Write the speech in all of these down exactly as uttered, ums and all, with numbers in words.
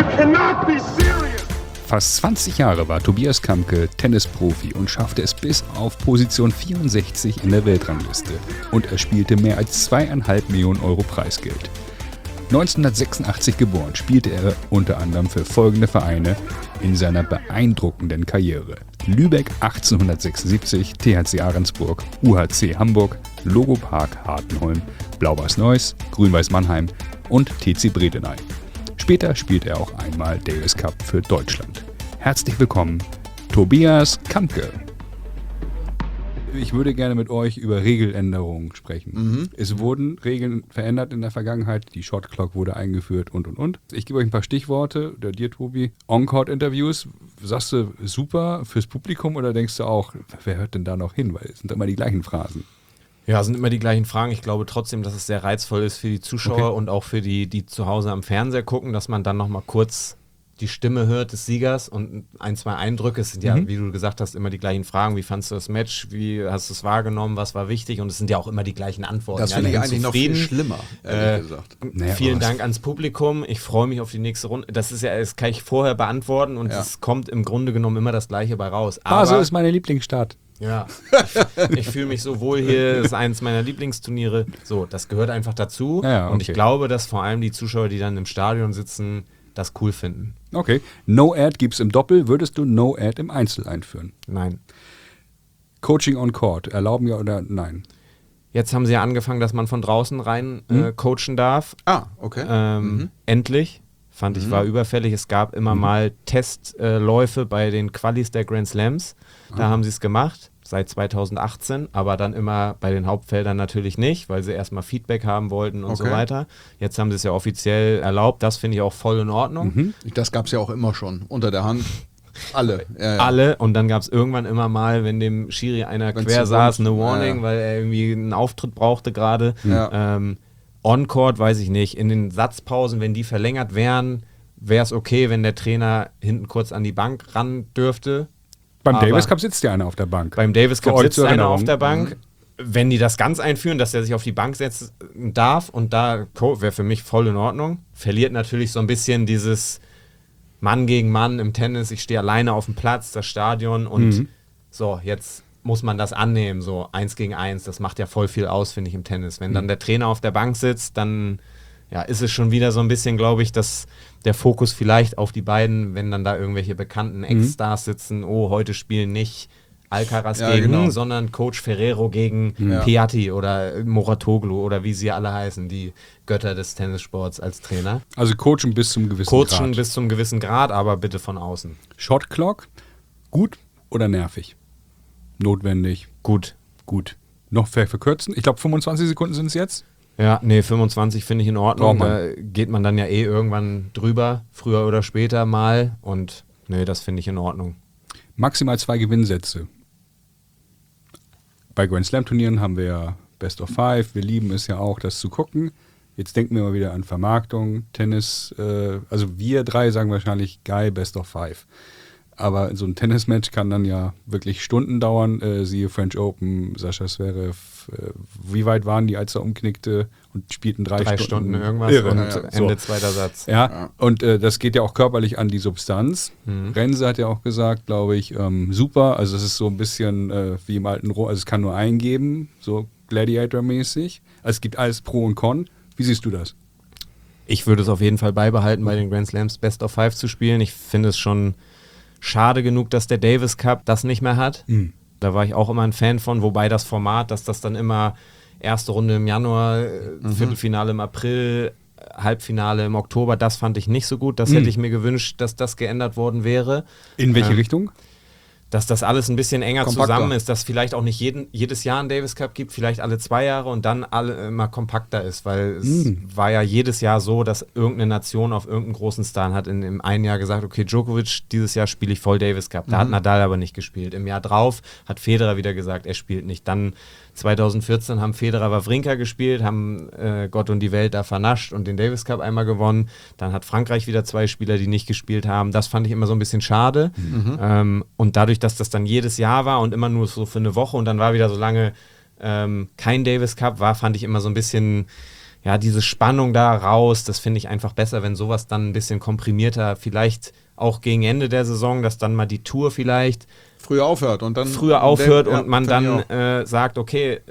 You cannot be serious. Fast zwanzig Jahre war Tobias Kampke Tennisprofi und schaffte es bis auf Position vierundsechzig in der Weltrangliste. Und er spielte mehr als zweieinhalb Millionen Euro Preisgeld. neunzehnhundertsechsundachtzig geboren, spielte er unter anderem für folgende Vereine in seiner beeindruckenden Karriere: Lübeck achtzehnhundertsechsundsiebzig, T H C Ahrensburg, U H C Hamburg, Logo Park Hartenholm, Blau-Weiß Neuss, Grün-Weiß Mannheim und T C Bredeney. Später spielte er auch einmal Davis Cup für Deutschland. Herzlich willkommen, Tobias Kampke. Ich würde gerne mit euch über Regeländerungen sprechen. Mhm. Es wurden Regeln verändert in der Vergangenheit, die Shot Clock wurde eingeführt und und und. Ich gebe euch ein paar Stichworte, oder dir, Tobi. On-Court-Interviews, sagst du super fürs Publikum oder denkst du auch, wer hört denn da noch hin? Weil es sind immer die gleichen Phrasen. Ja, sind immer die gleichen Fragen. Ich glaube trotzdem, dass es sehr reizvoll ist für die Zuschauer okay. und auch für die, die zu Hause am Fernseher gucken, dass man dann nochmal kurz die Stimme hört des Siegers und ein, zwei Eindrücke. Es sind ja, mhm. wie du gesagt hast, immer die gleichen Fragen. Wie fandst du das Match? Wie hast du es wahrgenommen? Was war wichtig? Und es sind ja auch immer die gleichen Antworten. Das ja, finde ich eigentlich noch viel schlimmer, ehrlich äh, gesagt. Naja, vielen Dank ans Publikum. Ich freue mich auf die nächste Runde. Das ist ja, das kann ich vorher beantworten und ja. es kommt im Grunde genommen immer das Gleiche bei raus. Aber Basel ist meine Lieblingsstadt. Ja, ich, ich fühle mich so wohl hier, das ist eines meiner Lieblingsturniere. So, das gehört einfach dazu. Ja, okay. Und ich glaube, dass vor allem die Zuschauer, die dann im Stadion sitzen, das cool finden. Okay. No-Ad gibt es im Doppel. Würdest du No-Ad im Einzel einführen? Nein. Coaching on Court, erlauben ja oder nein? Jetzt haben sie ja angefangen, dass man von draußen rein äh, mhm. coachen darf. Ah, okay. Ähm, mhm. Endlich. Fand ich, mhm. war überfällig. Es gab immer mhm. mal Testläufe äh, bei den Qualis der Grand Slams. Da ah. haben sie es gemacht. Seit zweitausendachtzehn, aber dann immer bei den Hauptfeldern natürlich nicht, weil sie erstmal Feedback haben wollten und okay. so weiter. Jetzt haben sie es ja offiziell erlaubt, das finde ich auch voll in Ordnung. Mhm. Das gab es ja auch immer schon, unter der Hand. Alle. Ja, ja. Alle und dann gab es irgendwann immer mal, wenn dem Schiri einer Wenn's quer saß, eine Warning, ja, ja. weil er irgendwie einen Auftritt brauchte gerade. Ja. Ähm, On-Court weiß ich nicht, in den Satzpausen, wenn die verlängert wären, wäre es okay, wenn der Trainer hinten kurz an die Bank ran dürfte. Beim aber Davis Cup sitzt ja einer auf der Bank. Beim Davis Cup sitzt einer auf der Bank. Mhm. Wenn die das ganz einführen, dass er sich auf die Bank setzen darf und da wäre für mich voll in Ordnung. Verliert natürlich so ein bisschen dieses Mann gegen Mann im Tennis. Ich stehe alleine auf dem Platz, das Stadion und mhm. so, jetzt muss man das annehmen, so eins gegen eins. Das macht ja voll viel aus, finde ich, im Tennis. Wenn mhm. dann der Trainer auf der Bank sitzt, dann ja, ist es schon wieder so ein bisschen, glaube ich, dass der Fokus vielleicht auf die beiden, wenn dann da irgendwelche bekannten Ex-Stars sitzen, oh, heute spielen nicht Alcaraz ja, gegen, genau. sondern Coach Ferrero gegen ja. Piatti oder Mouratoglou oder wie sie alle heißen, die Götter des Tennissports als Trainer. Also coachen bis zum gewissen coachen Grad. Coachen bis zum gewissen Grad, aber bitte von außen. Shot Clock, gut oder nervig? Notwendig. Gut. Gut. Noch verkürzen? Ich glaube fünfundzwanzig Sekunden sind es jetzt. Ja, nee, fünfundzwanzig finde ich in Ordnung. Oh, da geht man dann ja eh irgendwann drüber, früher oder später mal. Und nee, das finde ich in Ordnung. Maximal zwei Gewinnsätze. Bei Grand Slam Turnieren haben wir ja Best of Five. Wir lieben es ja auch, das zu gucken. Jetzt denken wir mal wieder an Vermarktung, Tennis. Äh, also wir drei sagen wahrscheinlich geil, Best of Five. Aber so ein Tennismatch kann dann ja wirklich Stunden dauern. Äh, siehe French Open, Sascha Zverev. Äh, wie weit waren die, als er umknickte und spielten drei, drei Stunden? Stunden irgendwas Irre. und Ja, ja. Ende so. zweiter Satz. Ja, ja. Und äh, das geht ja auch körperlich an die Substanz. Mhm. Rense hat ja auch gesagt, glaube ich, ähm, super. Also es ist so ein bisschen äh, wie im alten Rom. Also es kann nur eingeben, so Gladiator-mäßig. Also es gibt alles Pro und Con. Wie siehst du das? Ich würde es auf jeden Fall beibehalten, bei den Grand Slams Best of Five zu spielen. Ich finde es schon schade genug, dass der Davis Cup das nicht mehr hat. Mhm. Da war ich auch immer ein Fan von, wobei das Format, dass das dann immer erste Runde im Januar, mhm. Viertelfinale im April, Halbfinale im Oktober, das fand ich nicht so gut. Das mhm. hätte ich mir gewünscht, dass das geändert worden wäre. In welche ähm, Richtung? Dass das alles ein bisschen enger kompakter zusammen ist, dass vielleicht auch nicht jeden, jedes Jahr einen Davis Cup gibt, vielleicht alle zwei Jahre und dann alle immer kompakter ist, weil es mm. war ja jedes Jahr so, dass irgendeine Nation auf irgendeinen großen Star hat in, im einen Jahr gesagt, okay, Djokovic, dieses Jahr spiele ich voll Davis Cup. Da mm. hat Nadal aber nicht gespielt. Im Jahr drauf hat Federer wieder gesagt, er spielt nicht. Dann zweitausendvierzehn haben Federer Wawrinka gespielt, haben äh, Gott und die Welt da vernascht und den Davis Cup einmal gewonnen. Dann hat Frankreich wieder zwei Spieler, die nicht gespielt haben. Das fand ich immer so ein bisschen schade. Mhm. Ähm, und dadurch, dass das dann jedes Jahr war und immer nur so für eine Woche und dann war wieder so lange ähm, kein Davis Cup war, fand ich immer so ein bisschen, ja, diese Spannung da raus, das finde ich einfach besser, wenn sowas dann ein bisschen komprimierter, vielleicht auch gegen Ende der Saison, dass dann mal die Tour vielleicht früher aufhört und dann früher aufhört ja, und man dann äh, sagt, okay,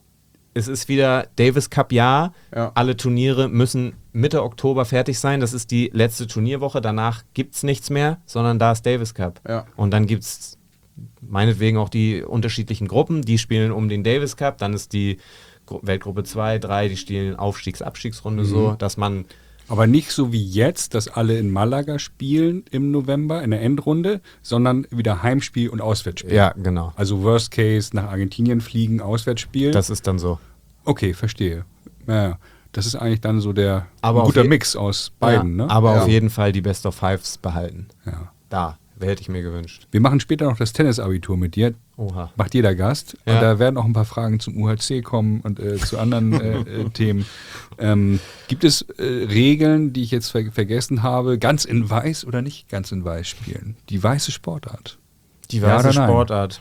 es ist wieder Davis Cup Jahr, ja. alle Turniere müssen Mitte Oktober fertig sein, das ist die letzte Turnierwoche, danach gibt es nichts mehr, sondern da ist Davis Cup. Ja. Und dann gibt es meinetwegen auch die unterschiedlichen Gruppen, die spielen um den Davis Cup, dann ist die Gru- Weltgruppe zwei, drei, die spielen Aufstiegs-Abstiegsrunde Mhm. so, dass man Aber nicht so wie jetzt, dass alle in Malaga spielen im November in der Endrunde, sondern wieder Heimspiel und Auswärtsspiel. ja, genau. Also Worst Case nach Argentinien fliegen, Auswärtsspiel. Das ist dann so. Okay, verstehe. Ja, das ist eigentlich dann so der Aber ein auf guter je- Mix aus beiden. ja, Ne? Aber Ja. auf jeden Fall die Best of Fives behalten. Ja. Da, hätte ich mir gewünscht. Wir machen später noch das Tennisabitur mit dir. Oha. Macht jeder Gast. Ja. Und da werden auch ein paar Fragen zum U H C kommen und äh, zu anderen äh, äh, Themen. Ähm, gibt es äh, Regeln, die ich jetzt ver vergessen habe, ganz in weiß oder nicht ganz in weiß spielen? Die weiße Sportart. Die Ja weiße oder nein? Sportart.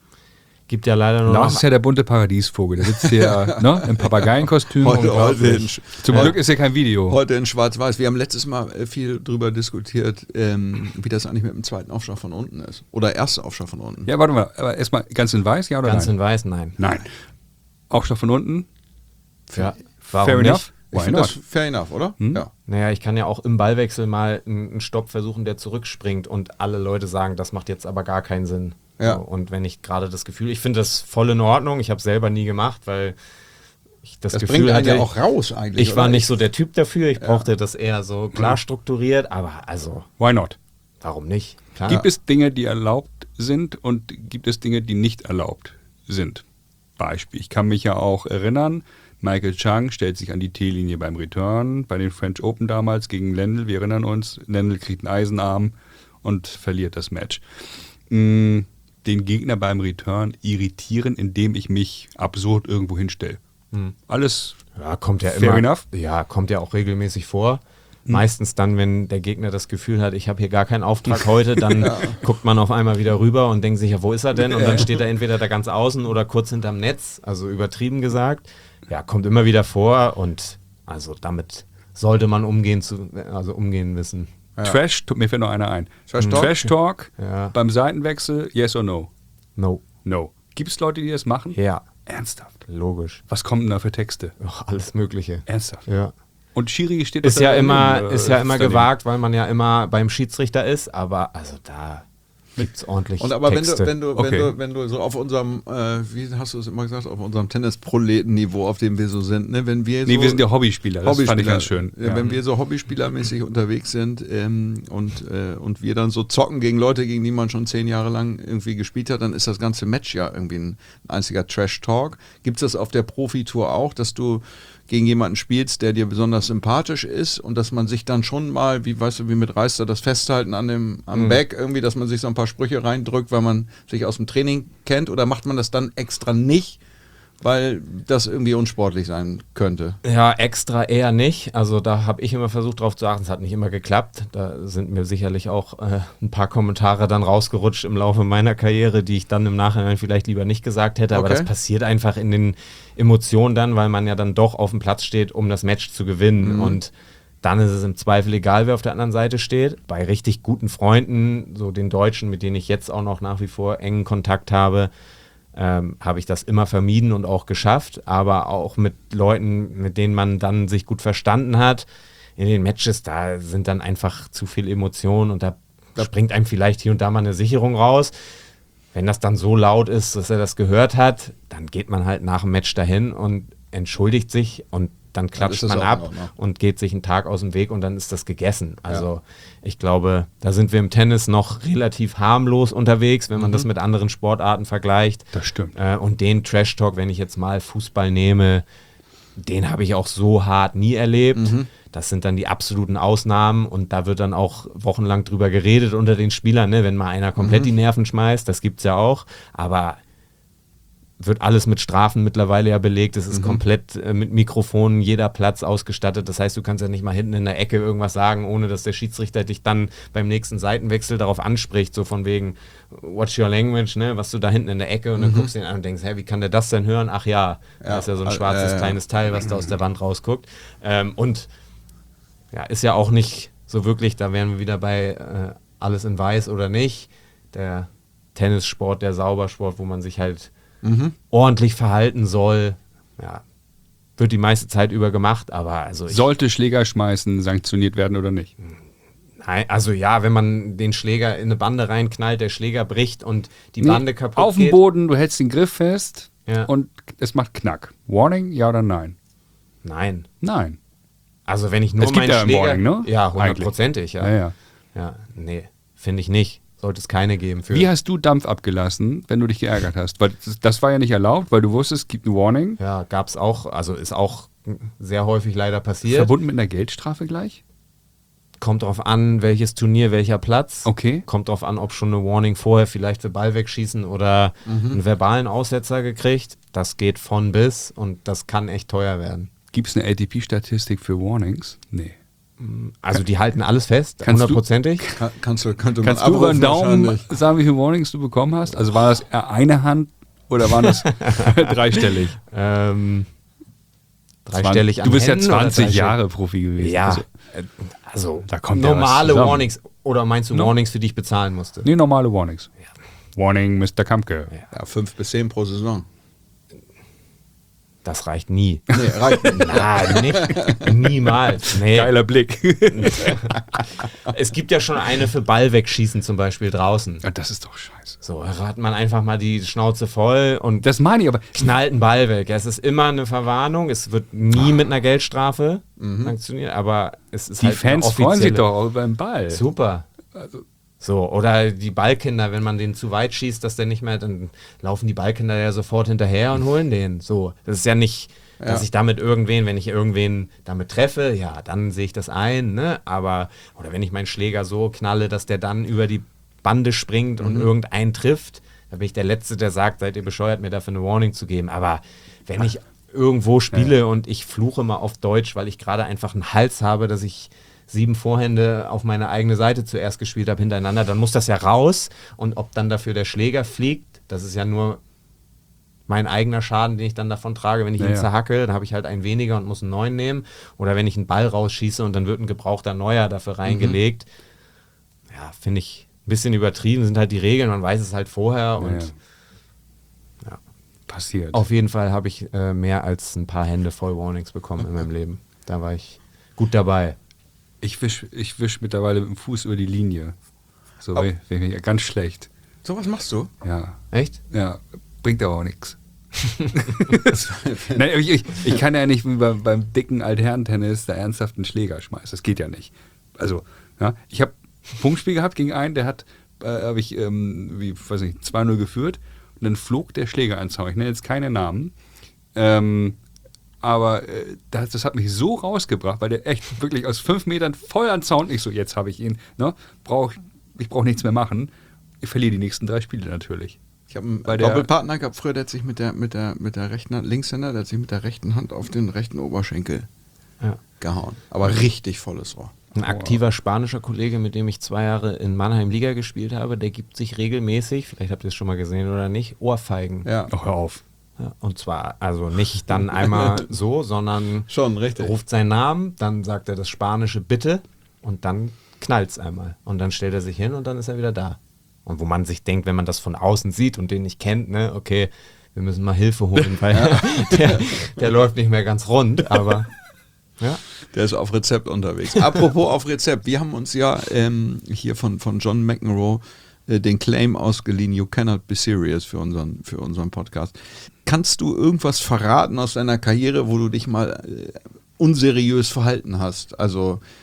Gibt ja leider nur Lars noch ist ja der bunte Paradiesvogel. Der sitzt hier ne, im Papageienkostüm. Heute- Unglaublich. heute in Sch- Zum heute- Glück ist ja kein Video. Heute in Schwarz-Weiß. Wir haben letztes Mal äh, viel drüber diskutiert, ähm, wie das eigentlich mit dem zweiten Aufschlag von unten ist. Oder erster Aufschlag von unten. Ja, warte mal. Aber erstmal ganz in weiß, ja oder ganz nein? in weiß, nein. Nein. Aufschlag von unten? Ja, warum Fair nicht? enough. Ich Why finde das not? fair enough, oder? Hm? Ja. Naja, ich kann ja auch im Ballwechsel mal einen einen Stopp versuchen, der zurückspringt und alle Leute sagen, das macht jetzt aber gar keinen Sinn. Ja. So, und wenn ich gerade das Gefühl, ich finde das voll in Ordnung, ich habe es selber nie gemacht, weil ich das, Das Gefühl bringt einen hatte, ja auch raus eigentlich. ich war oder? nicht so der Typ dafür, ich brauchte das eher so klar strukturiert, aber also, Why not? warum nicht? Klar. Gibt es Dinge, die erlaubt sind und gibt es Dinge, die nicht erlaubt sind? Beispiel. Ich kann mich ja auch erinnern, Michael Chang stellt sich an die T-Linie beim Return, bei den French Open damals gegen Lendl. Wir erinnern uns, Lendl kriegt einen Eisenarm und verliert das Match. Mm, Den Gegner beim Return irritieren, indem ich mich absurd irgendwo hinstelle. Alles Ja, kommt ja fair immer. enough. Ja, kommt ja auch regelmäßig vor. Meistens dann, wenn der Gegner das Gefühl hat, ich habe hier gar keinen Auftrag heute, dann guckt man auf einmal wieder rüber und denkt sich, ja, wo ist er denn? Und dann steht er entweder da ganz außen oder kurz hinterm Netz, also übertrieben gesagt. Ja, kommt immer wieder vor und also damit sollte man umgehen, zu, also umgehen wissen. Trash, tut mir fällt noch einer ein. Trash Talk? Trash Talk Ja. beim Seitenwechsel, yes or no? No. No. Gibt es Leute, die das machen? Ja, Ernsthaft. logisch. Was kommen denn da für Texte? Ach, alles Mögliche. Ernsthaft. Ja. Und Schiri steht Ist doch ja da immer, daneben, ist äh, ja immer daneben. gewagt, weil man ja immer beim Schiedsrichter ist, aber also da gibt es ordentlich Und aber wenn Texte. du, wenn du, Okay. wenn du, wenn du so auf unserem, äh, wie hast du es immer gesagt, auf unserem Tennisproleten-Niveau, auf dem wir so sind, ne? Wenn wir so Nee, wir sind ja Hobbyspieler, das fand ich ganz schön. Ja, wenn wir so hobbyspielermäßig unterwegs sind ähm, und, äh, und wir dann so zocken gegen Leute, gegen die man schon zehn Jahre lang irgendwie gespielt hat, dann ist das ganze Match ja irgendwie ein, ein einziger Trash-Talk. Gibt es das auf der Profitour auch, dass du gegen jemanden spielst, der dir besonders sympathisch ist und dass man sich dann schon mal, wie weißt du, wie mit Reister, das Festhalten an dem am Mhm. Back irgendwie, dass man sich so ein paar Sprüche reindrückt, weil man sich aus dem Training kennt, oder macht man das dann extra nicht, weil das irgendwie unsportlich sein könnte? Ja, extra eher nicht. Also da habe ich immer versucht drauf zu achten. Es hat nicht immer geklappt. Da sind mir sicherlich auch äh, ein paar Kommentare dann rausgerutscht im Laufe meiner Karriere, die ich dann im Nachhinein vielleicht lieber nicht gesagt hätte. Aber Okay. das passiert einfach in den Emotionen dann, weil man ja dann doch auf dem Platz steht, um das Match zu gewinnen. Mhm. Und dann ist es im Zweifel egal, wer auf der anderen Seite steht. Bei richtig guten Freunden, so den Deutschen, mit denen ich jetzt auch noch nach wie vor engen Kontakt habe, ähm, habe ich das immer vermieden und auch geschafft, aber auch mit Leuten, mit denen man dann sich gut verstanden hat, in den Matches, da sind dann einfach zu viel Emotionen und da, da springt einem vielleicht hier und da mal eine Sicherung raus. Wenn das dann so laut ist, dass er das gehört hat, dann geht man halt nach dem Match dahin und entschuldigt sich und dann klatscht ist das man auch in ab Ordnung. und geht sich einen Tag aus dem Weg und dann ist das gegessen. Also ich glaube, da sind wir im Tennis noch relativ harmlos unterwegs, wenn man das mit anderen Sportarten vergleicht. Das stimmt. Äh, und den Trash-Talk, wenn ich jetzt mal Fußball nehme, den habe ich auch so hart nie erlebt. Das sind dann die absoluten Ausnahmen und da wird dann auch wochenlang drüber geredet unter den Spielern, ne? Wenn mal einer komplett die Nerven schmeißt, das gibt's ja auch. Aber wird alles mit Strafen mittlerweile ja belegt. Es ist Mhm. komplett äh, mit Mikrofonen, jeder Platz ausgestattet. Das heißt, du kannst ja nicht mal hinten in der Ecke irgendwas sagen, ohne dass der Schiedsrichter dich dann beim nächsten Seitenwechsel darauf anspricht, so von wegen, watch your language, ne, was du da hinten in der Ecke und dann Mhm. guckst du ihn an und denkst, hä, wie kann der das denn hören? Ach ja, Ja, da ist ja so ein äh, schwarzes äh, kleines Teil, was da aus der Wand rausguckt. Ähm, und ja, ist ja auch nicht so wirklich, da wären wir wieder bei äh, alles in weiß oder nicht. Der Tennissport, der Saubersport, wo man sich halt Mhm. ordentlich verhalten soll, ja, wird die meiste Zeit über gemacht, aber also ich, Sollte Schläger schmeißen sanktioniert werden oder nicht? nein, also ja, wenn man den Schläger in eine Bande reinknallt, der Schläger bricht und die Bande kaputt auf dem geht. Boden, du hältst den Griff fest Ja. und es macht Knack. Warning, ja oder nein? Nein. Nein. Also wenn ich nur Es gibt meinen ja ein Schläger... Warning, ne? Ja, hundertprozentig, ja. Ja, ja. Ja, nee, finde ich nicht. Sollte es keine geben für... Wie hast du Dampf abgelassen, wenn du dich geärgert hast? Weil das, das war ja nicht erlaubt, weil du wusstest, es gibt ein Warning. Ja, gab es auch, also ist auch sehr häufig leider passiert. Verbunden mit einer Geldstrafe gleich? Kommt drauf an, welches Turnier, welcher Platz. Okay. Kommt drauf an, ob schon eine Warning vorher vielleicht für Ball wegschießen oder einen verbalen Aussetzer gekriegt. Das geht von bis und das kann echt teuer werden. Gibt es eine A T P-Statistik für Warnings? Nee. Also die halten alles fest, Kannst du- hundertprozentig. Ka- Kannst du, könnte man Kannst du über den abrufen Daumen wahrscheinlich. sagen, wie viele Warnings du bekommen hast? Also war das eher eine Hand oder waren das dreistellig? Ähm, dreistellig an Du bist ja Händen oder zwanzig dreistellig? Jahre Profi gewesen. Ja, Also, äh, also Da kommt ja was normale zusammen. Warnings. Oder meinst du No. Warnings, für die ich bezahlen musste? nee, normale Warnings. Warning, Mister Kampke. Ja, fünf bis zehn pro Saison. Das reicht nie. Nee, reicht nicht. Nein, nicht. Niemals. Nee. Geiler Blick. Es gibt ja schon eine für Ball wegschießen zum Beispiel draußen. Ja, das ist doch scheiße. So, da hat man einfach mal die Schnauze voll und Das meine ich aber. knallt einen Ball weg. Es ist immer eine Verwarnung. Es wird nie mit einer Geldstrafe sanktioniert, aber es ist Die halt Fans eine freuen sich offizielle- doch auch über den Ball. Super. So, oder die Ballkinder, wenn man den zu weit schießt, dass der nicht mehr, dann laufen die Ballkinder ja sofort hinterher und holen den. So, das ist ja nicht, dass Ja. ich damit irgendwen, wenn ich irgendwen damit treffe, ja, dann sehe ich das ein, ne? Aber, oder wenn ich meinen Schläger so knalle, dass der dann über die Bande springt und irgendeinen trifft, da bin ich der Letzte, der sagt, seid ihr bescheuert, mir dafür eine Warning zu geben. Aber wenn ich irgendwo spiele und ich fluche mal auf Deutsch, weil ich gerade einfach einen Hals habe, dass ich sieben Vorhände auf meine eigene Seite zuerst gespielt habe hintereinander, dann muss das ja raus. Und ob dann dafür der Schläger fliegt, das ist ja nur mein eigener Schaden, den ich dann davon trage. Wenn ich Ja, ihn ja. zerhacke, dann habe ich halt einen weniger und muss einen neuen nehmen. Oder wenn ich einen Ball rausschieße und dann wird ein gebrauchter neuer dafür reingelegt. Ja, finde ich ein bisschen übertrieben, sind halt die Regeln, man weiß es halt vorher. Und ja. Passiert. auf jeden Fall habe ich äh, mehr als ein paar Hände voll Warnings bekommen in meinem Leben. Da war ich gut dabei. Ich wisch, ich wisch mittlerweile mit dem Fuß über die Linie. So, Oh. wenn, wenn ich, ganz schlecht. So was machst du? Ja. Echt? Ja, bringt aber auch nichts. Nein, ich, ich, ich kann ja nicht wie beim, beim dicken Altherrentennis da ernsthaft einen Schläger schmeißen. Das geht ja nicht. Also, ja, ich habe ein Punktspiel gehabt gegen einen, der hat, äh, habe ich, ähm, wie, weiß nicht, zwei null geführt und dann flog der Schläger ans Zaun. Ich nenne jetzt keine Namen. Ähm, aber äh, das, das hat mich so rausgebracht, weil der echt wirklich aus fünf Metern voll an Zaun, ich so, jetzt habe ich ihn, ne? Brauch, ich brauche nichts mehr machen. Ich verliere die nächsten drei Spiele natürlich. Ich habe einen Bei der- Doppelpartner gehabt früher, der hat sich mit der, mit der, mit der rechten Hand, Linkshänder, der hat sich mit der rechten Hand auf den rechten Oberschenkel Ja. gehauen. Aber richtig volles Rohr. Ein aktiver spanischer Kollege, mit dem ich zwei Jahre in Mannheim Liga gespielt habe, der gibt sich regelmäßig, vielleicht habt ihr es schon mal gesehen oder nicht, Ohrfeigen. Ja, Oh, hör auf. Ja, und zwar, also nicht dann einmal so, sondern schon, richtig. ruft seinen Namen, dann sagt er das spanische Bitte und dann knallt's einmal. Und dann stellt er sich hin und dann ist er wieder da. Und wo man sich denkt, wenn man das von außen sieht und den nicht kennt, ne, okay, wir müssen mal Hilfe holen, weil der, der läuft nicht mehr ganz rund, aber ja. Der ist auf Rezept unterwegs. Apropos auf Rezept, wir haben uns ja ähm, hier von, von John McEnroe äh, den Claim ausgeliehen, You cannot be serious für unseren, für unseren Podcast. Kannst du irgendwas verraten aus deiner Karriere, wo du dich mal äh, unseriös verhalten hast? Also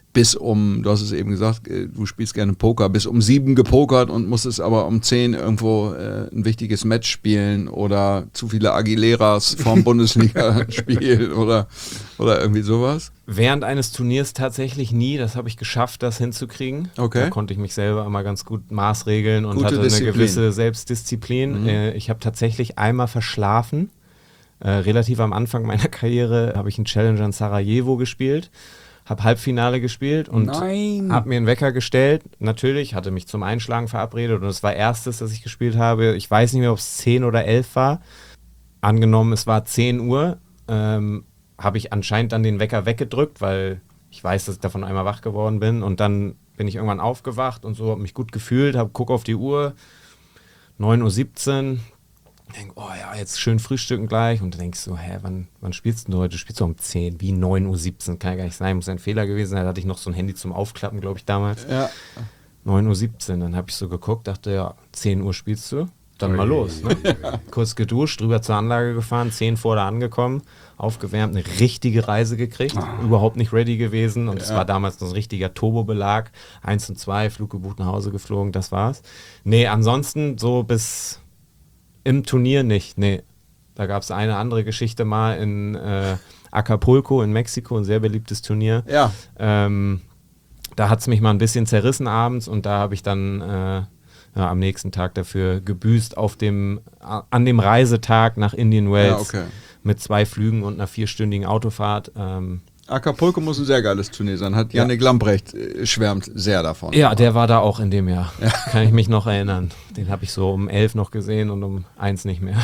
bis um, du hast es eben gesagt, äh, du spielst gerne Poker, bis um sieben gepokert und musstest aber um zehn irgendwo äh, ein wichtiges Match spielen oder zu viele Aguileras vorm Bundesliga-Spiel oder, oder irgendwie sowas? Während eines Turniers tatsächlich nie, das habe ich geschafft, das hinzukriegen. Okay. Da konnte ich mich selber immer ganz gut maßregeln und Gute hatte Disziplin. eine gewisse Selbstdisziplin. Mhm. Äh, ich habe tatsächlich einmal verschlafen. Äh, relativ am Anfang meiner Karriere habe ich einen Challenger in Sarajevo gespielt, habe Halbfinale gespielt und Nein. habe mir einen Wecker gestellt. Natürlich, hatte mich zum Einschlagen verabredet und es war erstes, das ich gespielt habe. Ich weiß nicht mehr, ob es zehn oder elf war. Angenommen, es war zehn Uhr, ähm, habe ich anscheinend dann den Wecker weggedrückt, weil ich weiß, dass ich davon einmal wach geworden bin. Und dann bin ich irgendwann aufgewacht und so, habe mich gut gefühlt, habe guck auf die Uhr, neun Uhr siebzehn. Denk, oh ja, jetzt schön frühstücken gleich. Und dann denkst du, hä, wann, wann spielst du heute? Spielst du um zehn? Wie neun Uhr siebzehn? Kann ja gar nicht sein, muss ein Fehler gewesen sein. Da hatte ich noch so ein Handy zum Aufklappen, glaube ich, damals. Ja. neun Uhr siebzehn, dann habe ich so geguckt, dachte, ja, zehn Uhr spielst du? Dann mal los. Ne? Kurz geduscht, rüber zur Anlage gefahren, zehn vor da angekommen, aufgewärmt, eine richtige Reise gekriegt, Ah. überhaupt nicht ready gewesen und es Ja. war damals noch ein richtiger Turbobelag, eins und zwei, Flug gebucht, nach Hause geflogen, das war's. Nee, ansonsten so bis im Turnier nicht, nee. Da gab es eine andere Geschichte mal in äh, Acapulco in Mexiko, ein sehr beliebtes Turnier. Ja. Ähm, da hat es mich mal ein bisschen zerrissen abends und da habe ich dann äh, ja, am nächsten Tag dafür gebüßt auf dem, a- an dem Reisetag nach Indian Wells Ja, okay. mit zwei Flügen und einer vierstündigen Autofahrt. Ähm, Acapulco muss ein sehr geiles Turnier sein. Hat Jannik Lambrecht äh, schwärmt sehr davon. ja, der war da auch in dem Jahr. Kann ich mich noch erinnern. Den habe ich so um elf noch gesehen und um eins nicht mehr.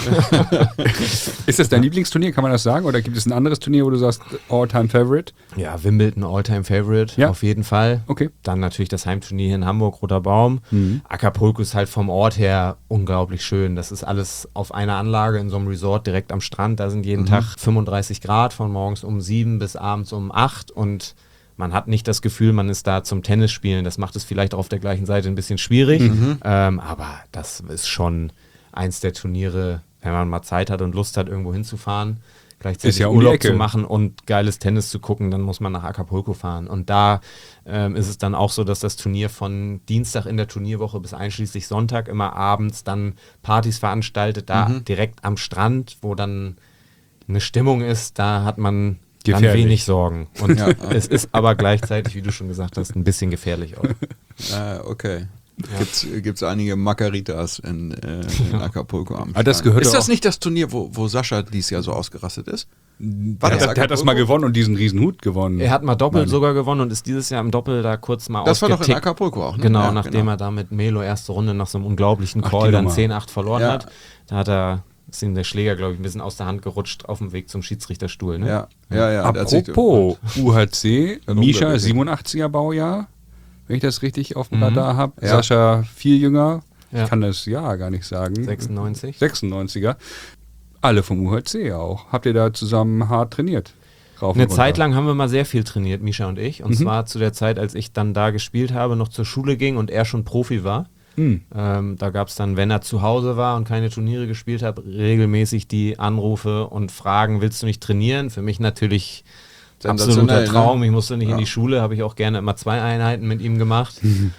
Ist das dein Lieblingsturnier, kann man das sagen? Oder gibt es ein anderes Turnier, wo du sagst, All-Time-Favorite? Ja, Wimbledon All-Time-Favorite, Ja. auf jeden Fall. Okay. Dann natürlich das Heimturnier hier in Hamburg, Roter Baum. Mhm. Acapulco ist halt vom Ort her unglaublich schön. Das ist alles auf einer Anlage in so einem Resort direkt am Strand. Da sind jeden Tag fünfunddreißig Grad, von morgens um sieben bis abends um acht und man hat nicht das Gefühl, man ist da zum Tennis spielen. Das macht es vielleicht auch auf der gleichen Seite ein bisschen schwierig. Ähm, aber das ist schon eins der Turniere, wenn man mal Zeit hat und Lust hat, irgendwo hinzufahren, gleichzeitig Ist ja um die Urlaub Ecke. zu machen und geiles Tennis zu gucken, dann muss man nach Acapulco fahren. Und da ähm, ist es dann auch so, dass das Turnier von Dienstag in der Turnierwoche bis einschließlich Sonntag immer abends dann Partys veranstaltet, da direkt am Strand, wo dann eine Stimmung ist, da hat man dann Gefährlich. wenig Sorgen. Und Ja. es ist aber gleichzeitig, wie du schon gesagt hast, ein bisschen gefährlich auch. Äh, okay. Gibt's, gibt's einige Margaritas in, äh, in Acapulco am Ah, das Strand. gehört Ist auch- das nicht das Turnier, wo, wo Sascha dieses Jahr so ausgerastet ist? Der, das der hat das Acapulco? mal gewonnen und diesen riesen Hut gewonnen. Er hat mal Doppel Meine. sogar gewonnen und ist dieses Jahr im Doppel da kurz mal Das war doch in ausgetickt. Acapulco auch, ne? Genau, Ja, nachdem genau. er da mit Melo erste Runde nach so einem unglaublichen Ach, die Call dann Nummer. zehn acht verloren Ja. hat. Da hat er, ist ihm der Schläger, glaube ich, ein bisschen aus der Hand gerutscht auf dem Weg zum Schiedsrichterstuhl. Ne? Ja, ja, ja. der hat sich- Apropos U H C, Dann Misha unglaublich. siebenundachtziger Baujahr, wenn ich das richtig auf dem Mhm. Radar habe. Ja. Sascha viel jünger, Ja. ich kann das Jahr gar nicht sagen. sechsundneunzig. sechsundneunziger. Alle vom U H C auch. Habt ihr da zusammen hart trainiert? Rauf Eine und runter. Zeit lang haben wir mal sehr viel trainiert, Misha und ich. Und Mhm. zwar zu der Zeit, als ich dann da gespielt habe, noch zur Schule ging und er schon Profi war. Mhm. Ähm, da gab es dann, wenn er zu Hause war und keine Turniere gespielt hat, regelmäßig die Anrufe und Fragen, willst du nicht trainieren? Für mich natürlich absoluter Sensationell, Traum. ne? Ich musste nicht Ja. in die Schule, habe ich auch gerne immer zwei Einheiten mit ihm gemacht.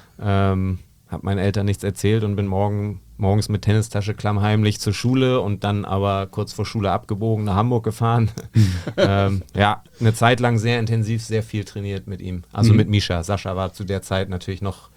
Ähm, habe meinen Eltern nichts erzählt und bin morgen, morgens mit Tennistasche klammheimlich zur Schule und dann aber kurz vor Schule abgebogen nach Hamburg gefahren. ähm, ja, eine Zeit lang sehr intensiv, sehr viel trainiert mit ihm. Also Mhm. mit Misha. Sascha war zu der Zeit natürlich noch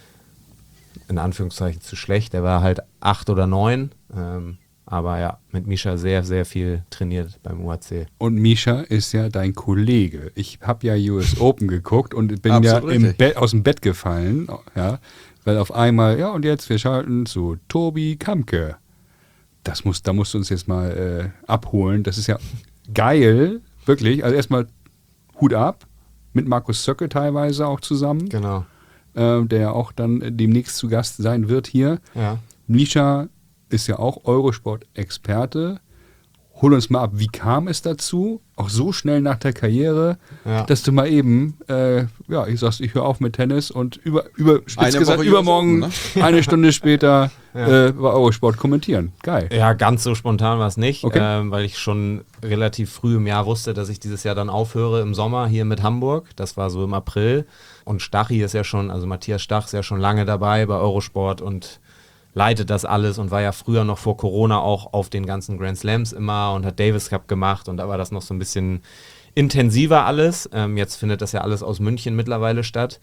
in Anführungszeichen zu schlecht. Er war halt acht oder neun. Ähm, aber ja, mit Misha sehr, sehr viel trainiert beim U H C. Und Misha ist ja dein Kollege. Ich habe ja U S Open geguckt und bin Absolut ja im richtig. Bett, aus dem Bett gefallen. Ja, weil auf einmal, ja, und jetzt, wir schalten zu Tobi Kamke. Das muss, da musst du uns jetzt mal äh, abholen. Das ist ja geil, wirklich. Also erstmal Hut ab, mit Markus Zöcke teilweise auch zusammen, Genau. äh, der auch dann demnächst zu Gast sein wird hier. Ja. Misha ist ja auch Eurosport-Experte, hol uns mal ab, wie kam es dazu, auch so schnell nach der Karriere, Ja. dass du mal eben, äh, ja, ich sagst, ich höre auf mit Tennis und über, über spitz Eine gesagt, Woche übermorgen, U S Open, eine Stunde später äh, bei Eurosport kommentieren. Geil. Ja, ganz so spontan war es nicht, Okay. ähm, weil ich schon relativ früh im Jahr wusste, dass ich dieses Jahr dann aufhöre im Sommer hier mit Hamburg. Das war so im April. Und Stachy ist ja schon, also Matthias Stach ist ja schon lange dabei bei Eurosport und leitet das alles und war ja früher noch vor Corona auch auf den ganzen Grand Slams immer und hat Davis Cup gemacht und da war das noch so ein bisschen intensiver alles. Ähm, jetzt findet das ja alles aus München mittlerweile statt.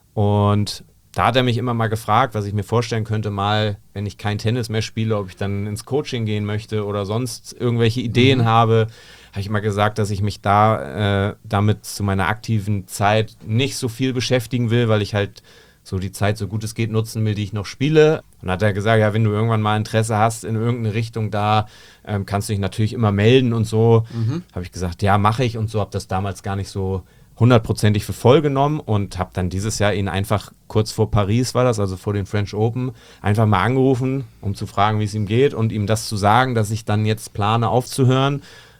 Und da hat er mich immer mal gefragt, was ich mir vorstellen könnte, mal, wenn ich kein Tennis mehr spiele, ob ich dann ins Coaching gehen möchte oder sonst irgendwelche Ideen mhm. habe. Habe ich immer gesagt, dass ich mich da äh, damit zu meiner aktiven Zeit nicht so viel beschäftigen will, weil ich halt so die Zeit, so gut es geht, nutzen will, die ich noch spiele. Und hat er gesagt, ja, wenn du irgendwann mal Interesse hast in irgendeine Richtung da, ähm, kannst du dich natürlich immer melden und so. Mhm. Habe ich gesagt, ja, mache ich und so, habe das damals gar nicht so hundertprozentig für voll genommen und habe dann dieses Jahr ihn einfach kurz vor Paris war das, also vor den French Open, einfach mal angerufen, um zu fragen, wie es ihm geht und ihm das zu sagen, dass ich dann jetzt plane aufzuhören.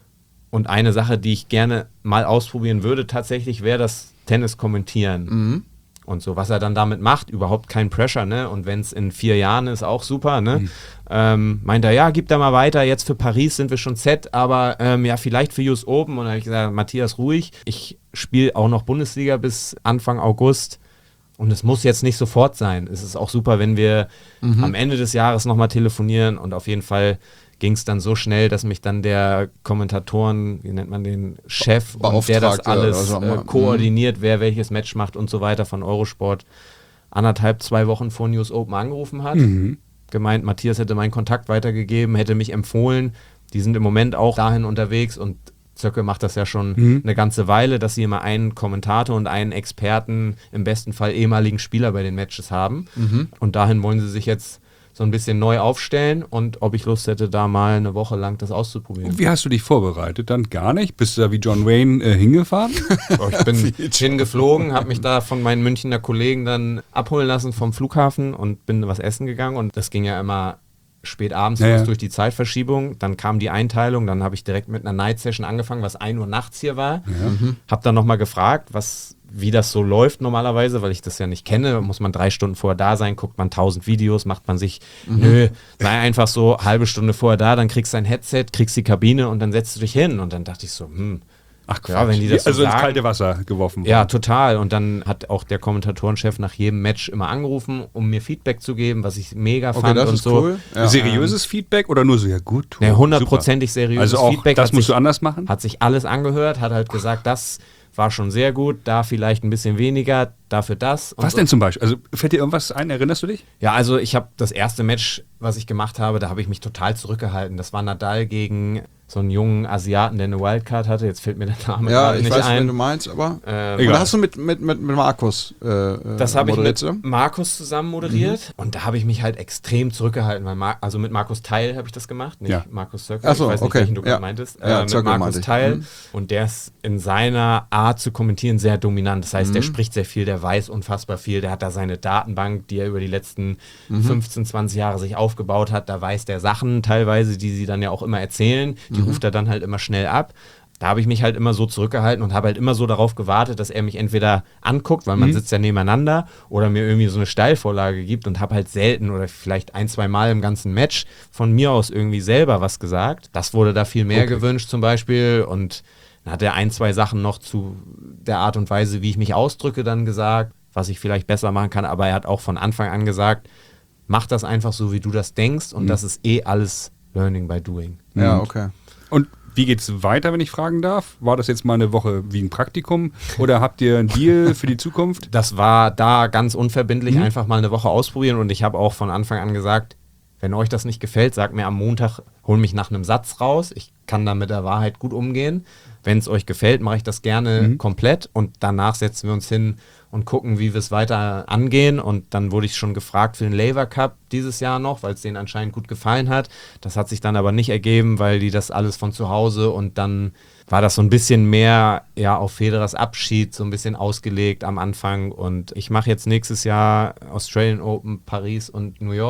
Und eine Sache, die ich gerne mal ausprobieren würde tatsächlich, wäre das Tennis kommentieren. Mhm. Und so, was er dann damit macht, überhaupt kein Pressure, ne? Und wenn es in vier Jahren ist, auch super, ne? Mhm. Ähm, meint er, ja, gib da mal weiter, jetzt für Paris sind wir schon set, aber ähm, ja, vielleicht für U S Open. Und dann habe ich gesagt, Matthias, ruhig, ich spiele auch noch Bundesliga bis Anfang August und es muss jetzt nicht sofort sein. Es ist auch super, wenn wir mhm. am Ende des Jahres nochmal telefonieren und auf jeden Fall ging es dann so schnell, dass mich dann der Kommentatoren, wie nennt man den, Chef, und der das alles also, äh, koordiniert, wer welches Match macht und so weiter von Eurosport, anderthalb, zwei Wochen vor News Open angerufen hat. Mhm. Gemeint, Matthias hätte meinen Kontakt weitergegeben, hätte mich empfohlen. Die sind im Moment auch dahin unterwegs und Zöcke macht das ja schon mhm. eine ganze Weile, dass sie immer einen Kommentator und einen Experten, im besten Fall ehemaligen Spieler bei den Matches haben. Mhm. Und dahin wollen sie sich jetzt so ein bisschen neu aufstellen und ob ich Lust hätte, da mal eine Woche lang das auszuprobieren. Und wie hast du dich vorbereitet? Dann gar nicht? Bist du da wie John Wayne äh, hingefahren? Oh, ich bin hingeflogen, habe mich da von meinen Münchner Kollegen dann abholen lassen vom Flughafen und bin was essen gegangen und das ging ja immer spät abends ja, los ja. durch die Zeitverschiebung. Dann kam die Einteilung, dann habe ich direkt mit einer Night Session angefangen, was ein Uhr nachts hier war. Ja. Mhm. Habe dann nochmal gefragt, was wie das so läuft normalerweise, weil ich das ja nicht kenne, muss man drei Stunden vorher da sein, guckt man tausend Videos, macht man sich, mhm. nö, sei einfach so halbe Stunde vorher da, dann kriegst du ein Headset, kriegst die Kabine und dann setzt du dich hin und dann dachte ich so, hm, ach ja, wenn die das also so sagen, ins kalte Wasser geworfen worden. Ja, total. Und dann hat auch der Kommentatorenchef nach jedem Match immer angerufen, um mir Feedback zu geben, was ich mega okay, fand das und ist so. Cool. Ja. Seriöses ähm, Feedback oder nur so, ja gut? Ne, hundertprozentig seriöses also auch Feedback. Das musst sich, du anders machen? Hat sich alles angehört, hat halt gesagt, das war schon sehr gut, da vielleicht ein bisschen weniger, dafür das. Was so. denn zum Beispiel? Also fällt dir irgendwas ein, erinnerst du dich? Ja, also ich habe das erste Match, was ich gemacht habe, da habe ich mich total zurückgehalten. Das war Nadal gegen so einen jungen Asiaten, der eine Wildcard hatte. Jetzt fällt mir der Name ja, gerade nicht ein. Ja, ich weiß, wen du meinst, aber ähm, oder hast du mit, mit, mit, mit Markus äh, Das habe ich mit Markus zusammen moderiert mhm. und da habe ich mich halt extrem zurückgehalten. Weil Mar- also mit Markus Teil habe ich das gemacht, nicht ja. Markus Zöcke. So, ich weiß nicht, okay. welchen du ja. meintest. Ja, äh, mit Markus Teil. Mhm. Und der ist in seiner Art zu kommentieren sehr dominant. Das heißt, mhm. der spricht sehr viel, der weiß unfassbar viel. Der hat da seine Datenbank, die er über die letzten mhm. fünfzehn, zwanzig Jahre sich aufgebaut hat. Da weiß der Sachen teilweise, die sie dann ja auch immer erzählen. Die mhm. ruft er dann halt immer schnell ab. Da habe ich mich halt immer so zurückgehalten und habe halt immer so darauf gewartet, dass er mich entweder anguckt, weil man mhm. sitzt ja nebeneinander, oder mir irgendwie so eine Steilvorlage gibt und habe halt selten oder vielleicht ein, zwei Mal im ganzen Match von mir aus irgendwie selber was gesagt. Das wurde da viel mehr okay. gewünscht zum Beispiel und dann hat er ein, zwei Sachen noch zu der Art und Weise, wie ich mich ausdrücke, dann gesagt, was ich vielleicht besser machen kann, aber er hat auch von Anfang an gesagt, mach das einfach so, wie du das denkst und mhm. das ist eh alles Learning by Doing. Ja, okay. Und wie geht's weiter, wenn ich fragen darf? War das jetzt mal eine Woche wie ein Praktikum oder habt ihr einen Deal für die Zukunft? Das war da ganz unverbindlich, mhm. einfach mal eine Woche ausprobieren und ich habe auch von Anfang an gesagt, wenn euch das nicht gefällt, sagt mir am Montag, hol mich nach einem Satz raus. Ich kann da mit der Wahrheit gut umgehen. Wenn es euch gefällt, mache ich das gerne mhm. komplett und danach setzen wir uns hin und gucken, wie wir es weiter angehen. Und dann wurde ich schon gefragt für den Laver Cup dieses Jahr noch, weil es denen anscheinend gut gefallen hat. Das hat sich dann aber nicht ergeben, weil die das alles von zu Hause und dann war das so ein bisschen mehr ja auf Federers Abschied so ein bisschen ausgelegt am Anfang. Und ich mache jetzt nächstes Jahr Australian Open, Paris und New York.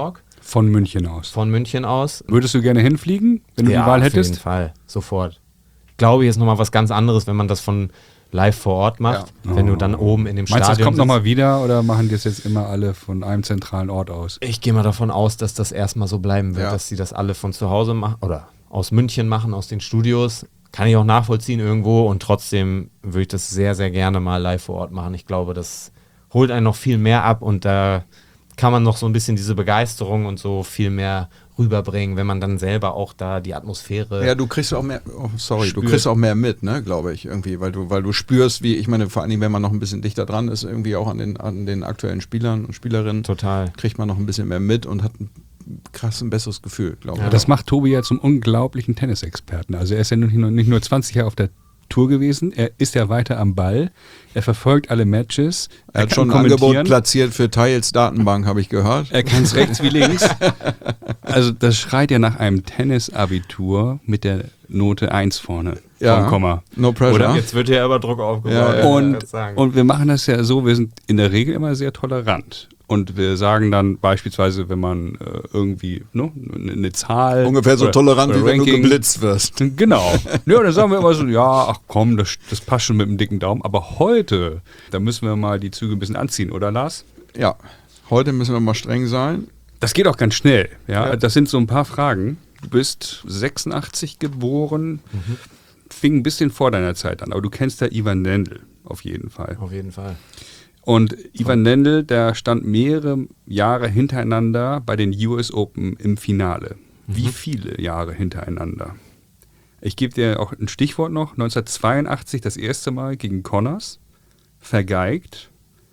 Von München aus. Von München aus. Würdest du gerne hinfliegen, wenn du ja, die Wahl hättest? Auf jeden Fall, sofort. Ich glaube, hier ist nochmal was ganz anderes, wenn man das von live vor Ort macht, Ja. wenn Oh. du dann oben in dem Meinst du, das Stadion kommt sitzt. nochmal wieder oder machen die es jetzt immer alle von einem zentralen Ort aus? Ich gehe mal davon aus, dass das erstmal so bleiben wird, Ja. dass sie das alle von zu Hause machen oder aus München machen, aus den Studios. Kann ich auch nachvollziehen irgendwo und trotzdem würde ich das sehr, sehr gerne mal live vor Ort machen. Ich glaube, das holt einen noch viel mehr ab und da kann man noch so ein bisschen diese Begeisterung und so viel mehr rüberbringen, wenn man dann selber auch da die Atmosphäre. Ja, du kriegst auch mehr, oh, sorry, Spürt. du kriegst auch mehr mit, ne, glaube ich, irgendwie, weil du, weil du spürst, wie, ich meine, vor allen Dingen, wenn man noch ein bisschen dichter dran ist, irgendwie auch an den, an den aktuellen Spielern und Spielerinnen, Total. kriegt man noch ein bisschen mehr mit und hat ein krass ein besseres Gefühl, glaube ich. Ja. Das macht Tobi ja zum unglaublichen Tennisexperten. Also er ist ja nicht nur, nicht nur zwanzig Jahre auf der Tour gewesen, er ist ja weiter am Ball, er verfolgt alle Matches, Er hat kann schon ein Angebot kommentieren. platziert für Tiles Datenbank, habe ich gehört. Er kann es rechts wie links. Also das schreit ja nach einem Tennisabitur mit der Note eins vorne Ja. vom Komma. No pressure. Oder? Jetzt wird hier aber Druck aufgebaut. Ja, ja. ich Und, würd sagen. und wir machen das ja so, wir sind in der Regel immer sehr tolerant. Und wir sagen dann beispielsweise, wenn man äh, irgendwie ne, eine Zahl. Ungefähr so oder- tolerant, oder wie wenn du Ranking- geblitzt wirst. Genau. Ja, dann sagen wir immer so, ja, ach komm, das, das passt schon mit dem dicken Daumen. Aber heute, da müssen wir mal die Züge ein bisschen anziehen, oder Lars? Ja, heute müssen wir mal streng sein. Das geht auch ganz schnell. Ja? Das sind so ein paar Fragen. Du bist sechsundachtzig geboren, fing ein bisschen vor deiner Zeit an, aber du kennst ja Ivan Lendl auf jeden Fall. Auf jeden Fall. Und Ivan Lendl, der stand mehrere Jahre hintereinander bei den U S Open im Finale. Wie viele Jahre hintereinander? Ich gebe dir auch ein Stichwort noch. neunzehnhundertzweiundachtzig das erste Mal gegen Connors, vergeigt,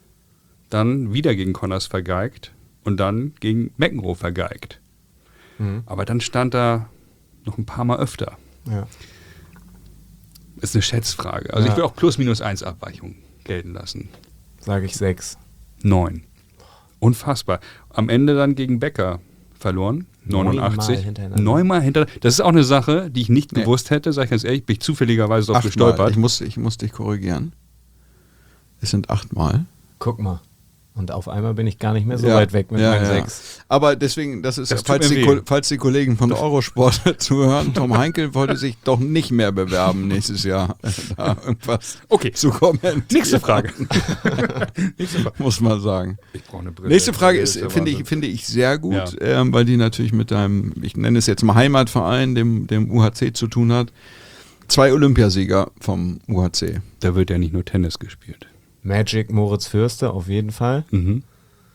dann wieder gegen Connors vergeigt und dann gegen McEnroe vergeigt. Mhm. Aber dann stand er noch ein paar Mal öfter. Ja. Ist eine Schätzfrage. Also Ja. ich will auch plus minus eins Abweichung gelten lassen. Sage ich sechs. Neun. Unfassbar. Am Ende dann gegen Becker verloren. Neunmal neunundachtzig. hintereinander. Neunmal hintereinander. Das ist auch eine Sache, die ich nicht Nee. gewusst hätte, sage ich ganz ehrlich, bin ich zufälligerweise drauf Achtmal. gestolpert. Ich muss, ich muss dich korrigieren. Es sind achtmal. Guck mal. Und auf einmal bin ich gar nicht mehr so Ja, weit weg mit ja, meinen ja. sechs. Aber deswegen, das ist, Das tut falls, mir die, weh. Ko- falls die Kollegen von Eurosport zuhören, Tom Heinkel wollte sich doch nicht mehr bewerben nächstes Jahr. Da irgendwas Okay. zu kommentieren. Nächste Frage. Nächste Frage. Muss man sagen. Ich brauche eine Brille. Nächste Frage Das ist, ja finde ich, Wahnsinn. finde ich sehr gut, Ja. ähm, weil die natürlich mit deinem, ich nenne es jetzt mal Heimatverein, dem, dem U H C zu tun hat. Zwei Olympiasieger vom U H C. Da wird ja nicht nur Tennis gespielt. Magic Moritz Fürste auf jeden Fall. Mhm.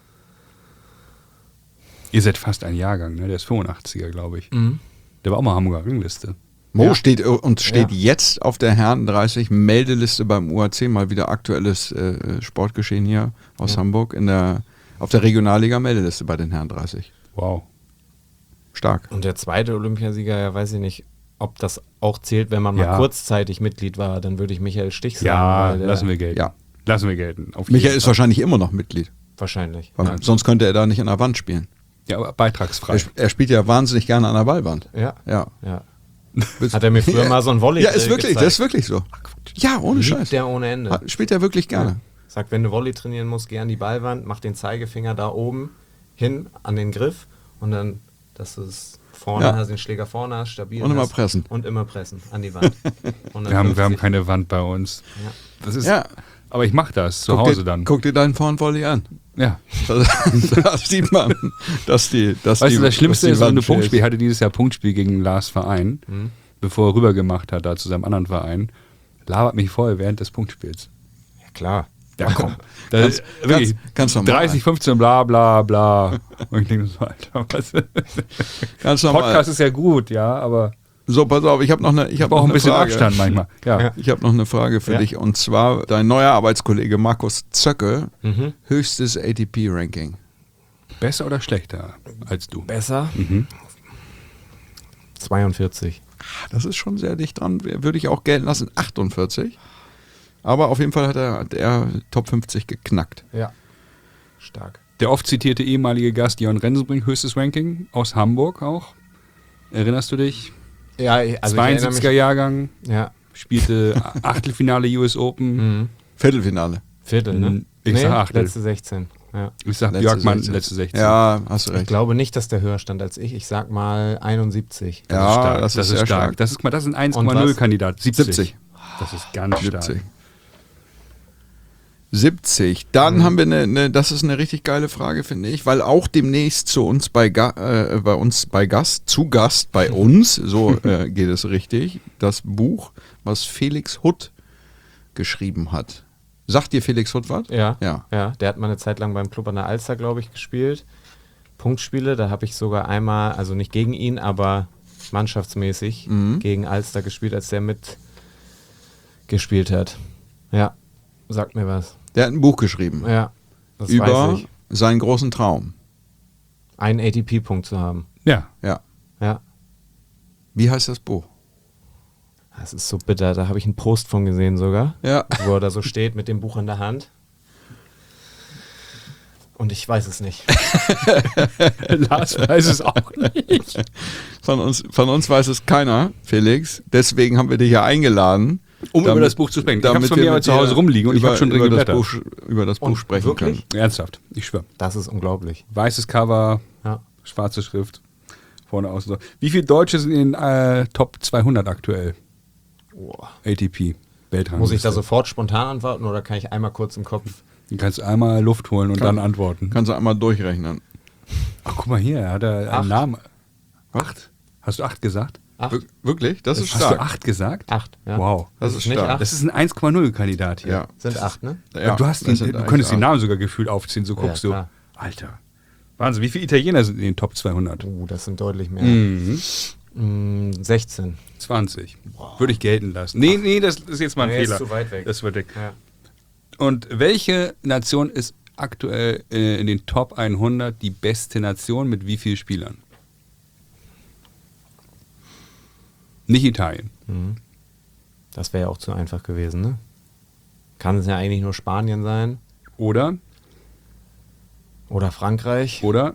Ihr seid fast ein Jahrgang, ne? Der ist fünfundachtziger, glaube ich. Der war auch mal Hamburger Rangliste. Mo Ja. steht äh, und steht Ja. jetzt auf der Herren dreißig Meldeliste beim U H C, mal wieder aktuelles äh, Sportgeschehen hier aus Ja. Hamburg, in der, auf der Regionalliga Meldeliste bei den Herren dreißig. Wow. Stark. Und der zweite Olympiasieger, ja, weiß ich nicht, ob das auch zählt, wenn man mal Ja. kurzzeitig Mitglied war, dann würde ich Michael Stich sagen. Ja, weil der- lassen wir gelten. Ja. Lassen wir gelten. Auf Michael jeden ist Fall. wahrscheinlich immer noch Mitglied, Wahrscheinlich. weil Ja. sonst könnte er da nicht an der Wand spielen. Ja, aber beitragsfrei. Er, sp- er spielt ja wahnsinnig gerne an der Ballwand. Ja. Ja. ja. Hat er mir früher mal so ein Volley Ja, ist wirklich, gezeigt. das ist wirklich so. Ja, ohne Liebt Scheiß. der ohne Ende. Ha- Spielt er wirklich gerne. Sagt, wenn du Volley trainieren musst, geh an die Ballwand, mach den Zeigefinger da oben hin an den Griff und dann, dass du es vorne Ja. hast, den Schläger vorne hast, stabil Und immer hast. pressen. Und immer pressen an die Wand. Und dann Wir haben, wir haben fünfzig. keine Wand bei uns. Ja. Das ist, Ja. Aber ich mache das zu Guck Hause dir, dann. Guck dir deinen Vornvolley an. Ja. Da, da sieht man, dass die. Dass Weißt die, du, das Schlimmste dass die ist, so Wand eine schwer Punktspiel. Ich hatte dieses Jahr Punktspiel gegen Lars Verein, Mhm. bevor er rübergemacht hat, da zu seinem anderen Verein. Labert mich voll während des Punktspiels. Ja, klar. Ja, komm. Das Ganz- ist wirklich ganz- ganz normal. dreißig, fünfzehn, bla bla bla. Und ich denke so, Alter, was? Ganz normal. Podcast ist ja gut, ja, aber So, pass auf, ich habe noch eine, ich ich hab brauche noch ein eine bisschen Frage. Abstand manchmal. Ja. Ja. Ich habe noch eine Frage für Ja. dich und zwar dein neuer Arbeitskollege Markus Zöcke, Mhm. höchstes A T P-Ranking. Besser oder schlechter als du? Besser? Mhm. zweiundvierzig. Das ist schon sehr dicht dran, würde ich auch gelten lassen, achtundvierzig. Aber auf jeden Fall hat er, hat er Top fünfzig geknackt. Ja. Stark. Der oft zitierte ehemalige Gast Jon Rensenbrink, höchstes Ranking, aus Hamburg auch. Erinnerst du dich? Ja, also ich erinnere zweiundsiebziger mich. Jahrgang, Ja. spielte Achtelfinale U S Open. Mhm. Viertelfinale. Viertel, ne? Ich sag Achtel. letzte sechzehn. Ja. Ich sag Letzte Björkmann, sechzehn. letzte sechzehn. Ja, hast du Ich recht. glaube nicht, dass der höher stand als ich. Ich sag mal einundsiebzig. Das Ja, ist stark. das ist das ist sehr stark. stark. Das ist, guck mal, das ist ein eins Und Komma null was? Kandidat. siebzig. siebzig. Das ist ganz stark. siebzig. siebzig. Dann Mhm. haben wir eine, eine, das ist eine richtig geile Frage, finde ich, weil auch demnächst zu uns bei, Ga äh, bei uns bei Gast, zu Gast bei uns, so äh, geht es richtig, das Buch, was Felix Hutt geschrieben hat. Sagt dir Felix Hutt was? Ja. Ja. Ja, der hat mal eine Zeit lang beim Club an der Alster, glaube ich, gespielt. Punktspiele, da habe ich sogar einmal, also nicht gegen ihn, aber mannschaftsmäßig Mhm. gegen Alster gespielt, als der mitgespielt hat. Ja, sagt mir was. Der hat ein Buch geschrieben Ja, das über weiß ich. seinen großen Traum. Einen A T P-Punkt zu haben. Ja. Ja. Ja, Wie heißt das Buch? das ist so bitter. Da habe ich einen Post von gesehen sogar, Ja. wo er da so steht mit dem Buch in der Hand. Und ich weiß es nicht. Lars weiß es auch nicht. Von uns, von uns weiß es keiner, Felix. Deswegen haben wir dich ja eingeladen. Um damit- über das Buch zu sprechen. Ich habe es damit bei mir wir aber mit zu dir Hause rumliegen und ich über- habe schon drin über das geblättert. Buch, über das Buch Und sprechen wirklich? können. Ernsthaft, ich schwöre. Das ist unglaublich. Weißes Cover, Ja. schwarze Schrift, vorne außen so. Wie viele Deutsche sind in den äh, Top zweihundert aktuell? Boah. A T P, Weltrangliste. Muss ich da sofort spontan antworten oder kann ich einmal kurz im Kopf? Du kannst einmal Luft holen und Kann- dann antworten. Kannst du einmal durchrechnen. Ach, guck mal hier, hat er Acht. einen Namen. Acht? Hast du acht gesagt? Acht? Wir- Wirklich? Das ist Hast stark. du acht gesagt? Acht, ja. Wow. Das ist nicht stark. acht. Das ist ein eins Komma null Kandidat hier. Ja. Sind acht, ne? Ja, du hast das den, sind du eigentlich könntest die acht. Namen sogar gefühlt aufziehen, so Ja, guckst du. klar. Alter. Wahnsinn, wie viele Italiener sind in den Top zweihundert? Uh, das sind deutlich mehr. Mhm. Mm, sechzehn. zwanzig. Würde ich gelten lassen. Nee, nee, das ist jetzt mal ein Nee, ist Fehler. zu weit weg. Das wird weg. Ja. Und welche Nation ist aktuell äh, in den Top hundert die beste Nation mit wie vielen Spielern? Nicht Italien. Das wäre ja auch zu einfach gewesen, ne? Kann es ja eigentlich nur Spanien sein Oder? oder Frankreich. Oder?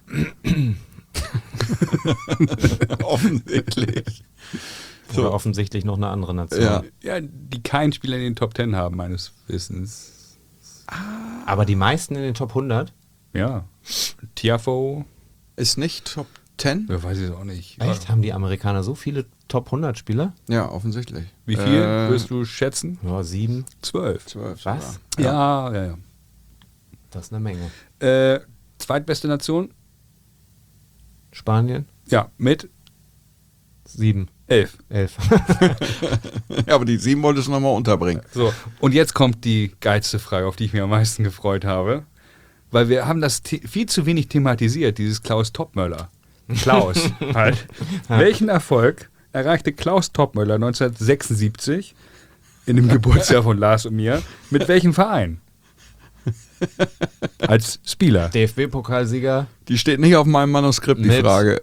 Offensichtlich. Oder offensichtlich noch eine andere Nation. Ja. Ja, die keinen Spieler in den Top zehn haben, meines Wissens. Aber die meisten in den Top hundert? Ja. Tiafoe, Ist nicht Top zehn? ja, weiß ich es auch nicht. Echt? Haben die Amerikaner so viele Top hundert Spieler? Ja, offensichtlich. Wie viel Äh, würdest du schätzen? Ja, sieben. Zwölf. zwölf Was? sogar. Ja, ja, ja. Das ist eine Menge. Äh, zweitbeste Nation? Spanien? Ja, mit Sieben. elf. Elf. Ja, aber die sieben wolltest du nochmal unterbringen. So, und jetzt kommt die geilste Frage, auf die ich mich am meisten gefreut habe. Weil wir haben das the- viel zu wenig thematisiert, dieses Klaus Toppmöller. Klaus halt. Welchen Erfolg erreichte Klaus Toppmöller neunzehnhundertsechsundsiebzig in dem Geburtsjahr von Lars und mir mit welchem Verein? Als Spieler. D F B-Pokalsieger Die steht nicht auf meinem Manuskript, die Mit- Frage.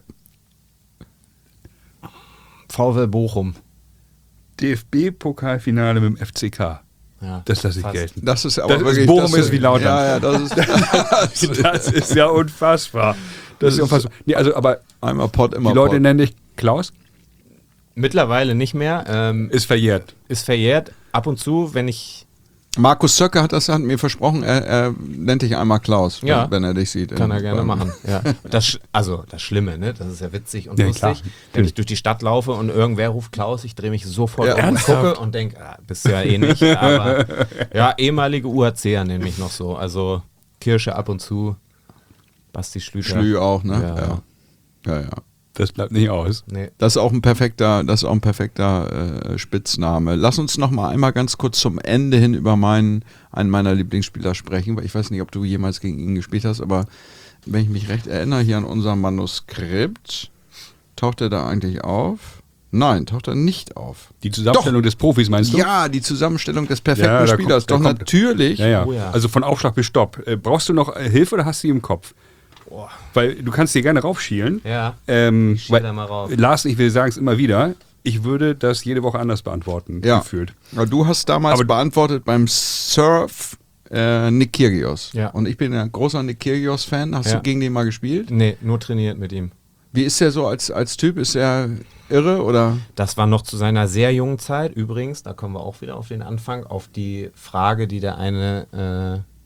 VfL Bochum. D F B-Pokalfinale mit dem F C K. Ja, Das lasse ich fast. gelten. Das ist aber Das ist wirklich. Bochum das ist wie Lautern. Ja, ja, das ist. Das ist ja unfassbar. Das ist ja unfassbar. Nee, also, aber Einmal Pott, immer die Leute Pott. nennen dich Klaus, Mittlerweile nicht mehr. Ähm, ist verjährt. ist verjährt. Ab und zu, wenn ich. Markus Zöcker hat das hat mir versprochen, er, er nennt dich einmal Klaus, Ja. wenn, wenn er dich sieht. Kann In- er gerne beim- machen. Ja. Das, Sch- also das Schlimme, ne? Das ist ja witzig und Ja, lustig. klar. Wenn ich durch die Stadt laufe und irgendwer ruft Klaus, ich drehe mich sofort Ja. um und Ernsthaft? gucke und denke, ah, bist du ja eh nicht. Aber ja, ehemalige U A C er nenne mich noch so. Also Kirsche ab und zu, Basti Schlüter. Schlü auch, ne? Ja. Ja. Ja, ja. Das bleibt nicht aus. Nee. Das ist auch ein perfekter, das ist auch ein perfekter äh, Spitzname. Lass uns noch mal einmal ganz kurz zum Ende hin über meinen, einen meiner Lieblingsspieler sprechen, weil ich weiß nicht, ob du jemals gegen ihn gespielt hast, aber wenn ich mich recht erinnere, hier an unserem Manuskript, taucht er da eigentlich auf? Nein, taucht er nicht auf. Die Zusammenstellung des Profis meinst du? Ja, die Zusammenstellung des perfekten Ja, da Spielers. kommt- da Doch kommt- natürlich. Ja, ja. Oh ja. Also von Aufschlag bis Stopp. Äh, brauchst du noch äh, Hilfe oder hast du die im Kopf? Weil du kannst dir gerne raufschielen. Ja. Ähm, Ich schiel weil, da mal rauf. Lars, ich will sagen es immer wieder, ich würde das jede Woche anders beantworten, Ja. gefühlt. Ja, du hast damals Aber- beantwortet beim Surf äh, Nick Kyrgios. Ja. Und ich bin ein großer Nick Kyrgios-Fan. Hast Ja. du gegen den mal gespielt? Nee, nur trainiert mit ihm. Wie ist der so als, als Typ? Ist er irre oder? Das war noch zu seiner sehr jungen Zeit. Übrigens, da kommen wir auch wieder auf den Anfang, auf die Frage, die der eine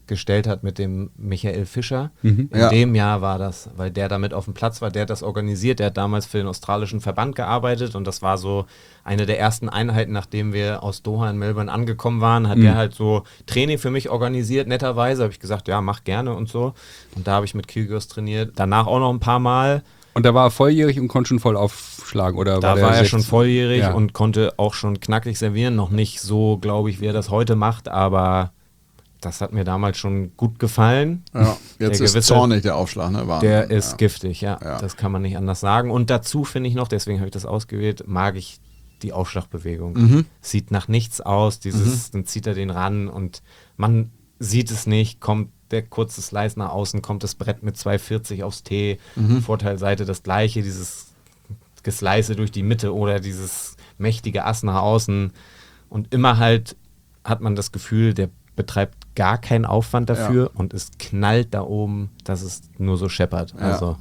gestellt hat mit dem Michael Fischer. Mhm. In Ja. dem Jahr war das, weil der damit auf dem Platz war, der hat das organisiert, der hat damals für den australischen Verband gearbeitet und das war so eine der ersten Einheiten, nachdem wir aus Doha in Melbourne angekommen waren, hat Mhm. der halt so Training für mich organisiert, netterweise, habe ich gesagt, ja, mach gerne und so. Und da habe ich mit Kyrgios trainiert, danach auch noch ein paar Mal. Und da war er volljährig und konnte schon voll aufschlagen, oder? Da der war er sechzehn? schon volljährig Ja. und konnte auch schon knackig servieren. Noch nicht so, glaube ich, wie er das heute macht, aber das hat mir damals schon gut gefallen. Ja, jetzt Der ist gewisse- zornig der Aufschlag, ne? Wahnsinn. Der ist ja. giftig, ja. Ja. Das kann man nicht anders sagen. Und dazu finde ich noch, deswegen habe ich das ausgewählt, mag ich die Aufschlagbewegung. Mhm. Sieht nach nichts aus, dieses, dann zieht er den ran und man sieht es nicht, kommt der kurze Slice nach außen, kommt das Brett mit zwei vierzig aufs Tee, Mhm. Vorteilseite das gleiche, dieses Geslice durch die Mitte oder dieses mächtige Ass nach außen und immer halt hat man das Gefühl, der betreibt gar keinen Aufwand dafür und es knallt da oben, dass es nur so scheppert. Ja. Also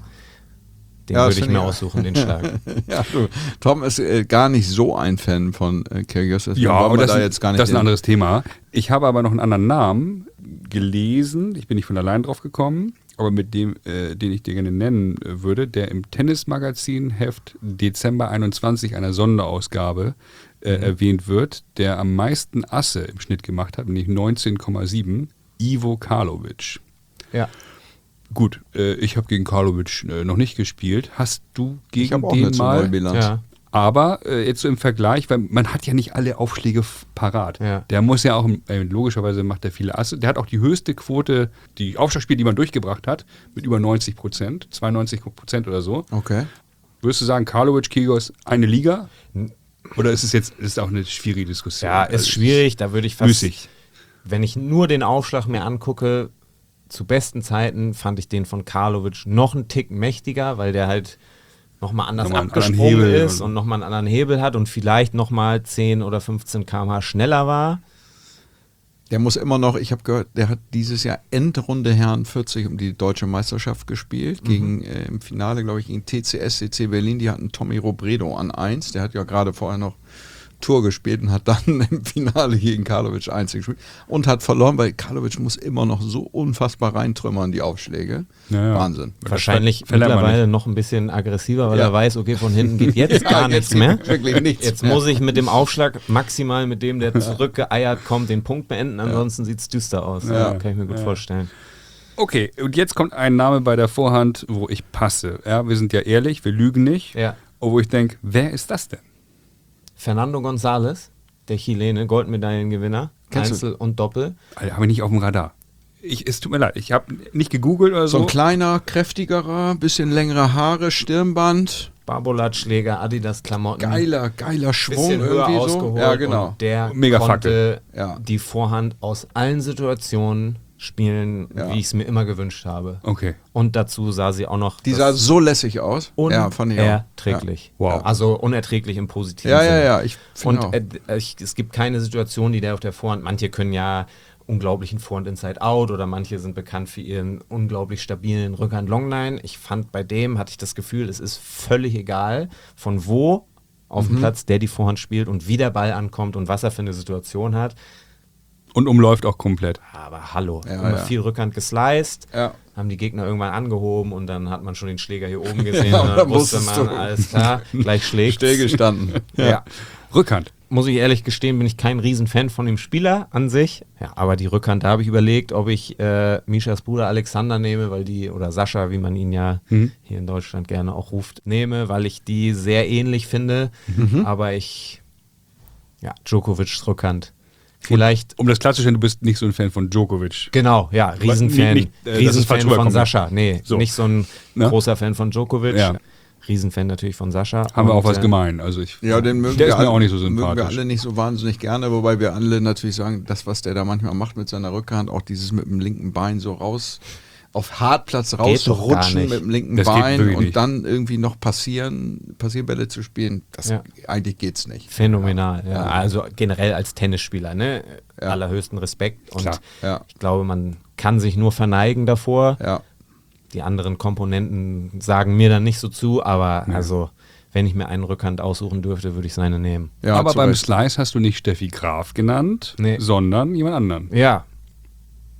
den Ja, das würde ich finde mir ich auch. aussuchen, den Schlag. Ja, du, Tom ist äh, gar nicht so ein Fan von äh, Kyrgios, deswegen Ja, wollen aber wir das, da jetzt gar nicht das ist ein hin. anderes Thema. Ich habe aber noch einen anderen Namen gelesen. Ich bin nicht von allein drauf gekommen, aber mit dem, äh, den ich dir gerne nennen äh, würde, der im Tennismagazin-Heft Dezember einundzwanzig einer Sonderausgabe äh, Mhm. erwähnt wird, der am meisten Asse im Schnitt gemacht hat, nämlich neunzehn Komma sieben, Ivo Karlovic. Ja. Gut, äh, ich habe gegen Karlovic äh, noch nicht gespielt. Hast du Ich gegen habe auch eine den zu mal? neue Bilanz. Ja. Aber äh, jetzt so im Vergleich, weil man hat ja nicht alle Aufschläge f- parat. Ja. Der muss ja auch, äh, logischerweise macht er viele Asse. Der hat auch die höchste Quote, die Aufschlagspiele, die man durchgebracht hat, mit über neunzig Prozent, zweiundneunzig Prozent oder so. Okay. Würdest du sagen, Karlovic, Kyrgios, eine Liga? Oder ist es jetzt ist auch eine schwierige Diskussion? Ja, ist Also, schwierig, da würde ich fast, müßig. wenn ich nur den Aufschlag mir angucke, zu besten Zeiten fand ich den von Karlovic noch einen Tick mächtiger, weil der halt nochmal anders Nochmal einen anderen abgesprungen Hebel ist und- und nochmal einen anderen Hebel hat und vielleicht nochmal zehn oder fünfzehn Kilometer pro Stunde schneller war. Der muss immer noch, ich habe gehört, der hat dieses Jahr Endrunde Herren vierzig um die deutsche Meisterschaft gespielt, gegen äh, im Finale, glaube ich, gegen T C S C C Berlin, die hatten Tommy Robredo an eins, der hat ja gerade vorher noch Tour gespielt und hat dann im Finale gegen Karlovic eins gespielt und hat verloren, weil Karlovic muss immer noch so unfassbar reintrümmern, die Aufschläge. Ja, ja. Wahnsinn. Wahrscheinlich ver- verlernt man mittlerweile noch ein bisschen aggressiver, weil Ja. er weiß, okay, von hinten geht jetzt Ja, gar jetzt nichts geht mehr. wirklich nichts Jetzt mehr. muss ich mit dem Aufschlag maximal mit dem, der zurückgeeiert kommt, den Punkt beenden, ansonsten sieht es düster aus. Ja. Ja. Kann ich mir gut Ja. vorstellen. Okay, und jetzt kommt ein Name bei der Vorhand, wo ich passe. Ja, wir sind ja ehrlich, wir lügen nicht. Ja. Und wo ich denke, wer ist das denn? Fernando González, der Chilene, Goldmedaillengewinner, Kennst du? Einzel und Doppel. Alter, habe ich nicht auf dem Radar. Ich, es tut mir leid, ich habe nicht gegoogelt oder So so. ein kleiner, kräftigerer, bisschen längere Haare, Stirnband, Barbolat-Schläger, Adidas-Klamotten. geiler, geiler Schwung Bisschen höher irgendwie ausgeholt. so. Ja, genau. Und der Mega konnte Ja. die Vorhand aus allen Situationen spielen, Ja. wie ich es mir immer gewünscht habe. Okay. Und dazu sah sie auch noch Die sah so lässig aus. Ja, fand ich auch. unerträglich. Ja. Wow. Also unerträglich im positiven Ja, ja, Sinne. ja, ich finde Und auch. äh, ich, es gibt keine Situation, die der auf der Vorhand, manche können ja unglaublichen Vorhand Inside Out oder manche sind bekannt für ihren unglaublich stabilen Rückhand Longline. Ich fand bei dem, hatte ich das Gefühl, es ist völlig egal, von wo auf Mhm. dem Platz der die Vorhand spielt und wie der Ball ankommt und was er für eine Situation hat. Und umläuft auch komplett. Aber hallo, Ja, immer ja. viel Rückhand gesliced, Ja. haben die Gegner irgendwann angehoben und dann hat man schon den Schläger hier oben gesehen Ja, und dann dann wusste wusstest man, du. alles klar, gleich schlägt. Stillgestanden. Ja. Rückhand. Muss ich ehrlich gestehen, bin ich kein Riesenfan von dem Spieler an sich. Ja, aber die Rückhand, da habe ich überlegt, ob ich äh, Mishas Bruder Alexander nehme, weil die, oder Sascha, wie man ihn ja Mhm. hier in Deutschland gerne auch ruft, nehme, weil ich die sehr ähnlich finde. Mhm. Aber ich, ja, Djokovic's Rückhand. Vielleicht, Um das klarzustellen, du bist nicht so ein Fan von Djokovic. genau, ja, Riesenfan, nicht, äh, dass es falsch Riesenfan von rüberkommt. Sascha. Nee, So. nicht so ein Ne? großer Fan von Djokovic. Ja. Riesenfan natürlich von Sascha. Haben wir Und, auch was äh, gemein. Also ich, Ja, den mögen der wir ist mir alle, auch nicht so mögen wir sympathisch. alle nicht so wahnsinnig gerne, wobei wir alle natürlich sagen, das, was der da manchmal macht mit seiner Rückhand, auch dieses mit dem linken Bein so raus, auf Hartplatz doch gar rausrutschen nicht. mit dem linken Das geht Bein wirklich und nicht. dann irgendwie noch passieren, Passierbälle zu spielen, das Ja. eigentlich geht's nicht. Phänomenal, ja. Ja. Also generell als Tennisspieler, ne? Ja. Allerhöchsten Respekt. Und Klar. Ja. ich glaube, man kann sich nur verneigen davor. Ja. Die anderen Komponenten sagen mir dann nicht so zu, aber also, wenn ich mir einen Rückhand aussuchen dürfte, würde ich seine nehmen. Ja, Aber zu beim Recht. Slice hast du nicht Steffi Graf genannt, Nee. sondern jemand anderen. Ja.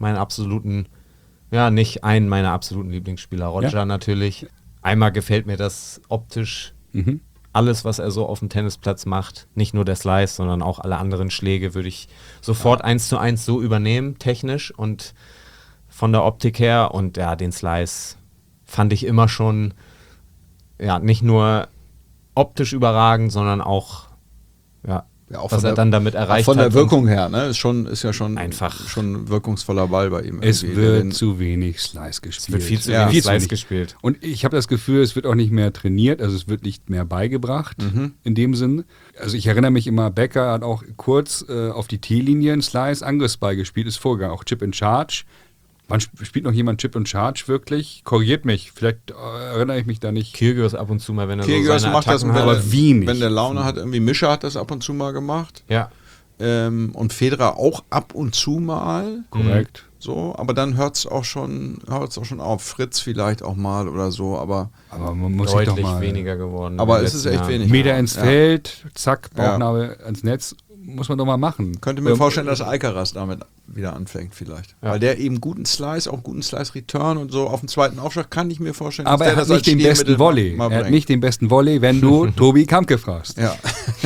meinen absoluten, ja, nicht einen meiner absoluten Lieblingsspieler. Roger Ja. natürlich. Einmal gefällt mir das optisch. Mhm. Alles, was er so auf dem Tennisplatz macht, nicht nur der Slice, sondern auch alle anderen Schläge, würde ich sofort eins zu eins so übernehmen, technisch und von der Optik her. Und ja, den Slice fand ich immer schon, ja, nicht nur optisch überragend, sondern auch, ja, Ja, auch was von er der- dann damit erreicht Von hat. der Wirkung her, ne? Ist, schon, ist ja schon, Einfach. schon ein wirkungsvoller Ball bei ihm. Es irgendwie. wird Den- zu wenig Slice gespielt. Es wird viel zu Ja. wenig Viel zu Slice wenig. gespielt. Und ich habe das Gefühl, es wird auch nicht mehr trainiert, also es wird nicht mehr beigebracht in dem Sinn. Also ich erinnere mich immer, Becker hat auch kurz äh, auf die T-Linie einen Slice Angriffsball gespielt, ist vorgegangen, auch Chip and Charge. Wann sp- spielt noch jemand Chip and Charge wirklich? Korrigiert mich, vielleicht äh, erinnere ich mich da nicht. Kyrgios ab und zu mal, wenn er Kyrgios so seine macht das, Attacken wenn, hat. aber er, wenig. wenn der Laune hat. Irgendwie Mischa hat das ab und zu mal gemacht. Ja, Ähm, und Federer auch ab und zu mal. Korrekt. So, aber dann hört es auch schon, hört's auch schon auf. Fritz vielleicht auch mal oder so, aber, Aber man muss sich doch deutlich mal weniger geworden. aber in den es ist letzten echt Jahren. wenig. Meter ins Ja. Feld, zack, Ja. Bauchnabel ans Netz, muss man doch mal machen. Könnte mir Ähm, vorstellen, dass Alcaraz damit wieder anfängt vielleicht. Ja. Weil der eben guten Slice, auch guten Slice-Return und so auf dem zweiten Aufschlag kann ich mir vorstellen, Aber dass er der hat das nicht den als besten Stilmittel Volley. mal Er hat bringt. nicht den besten Volley, wenn du Tobi Kampke fragst. Ja.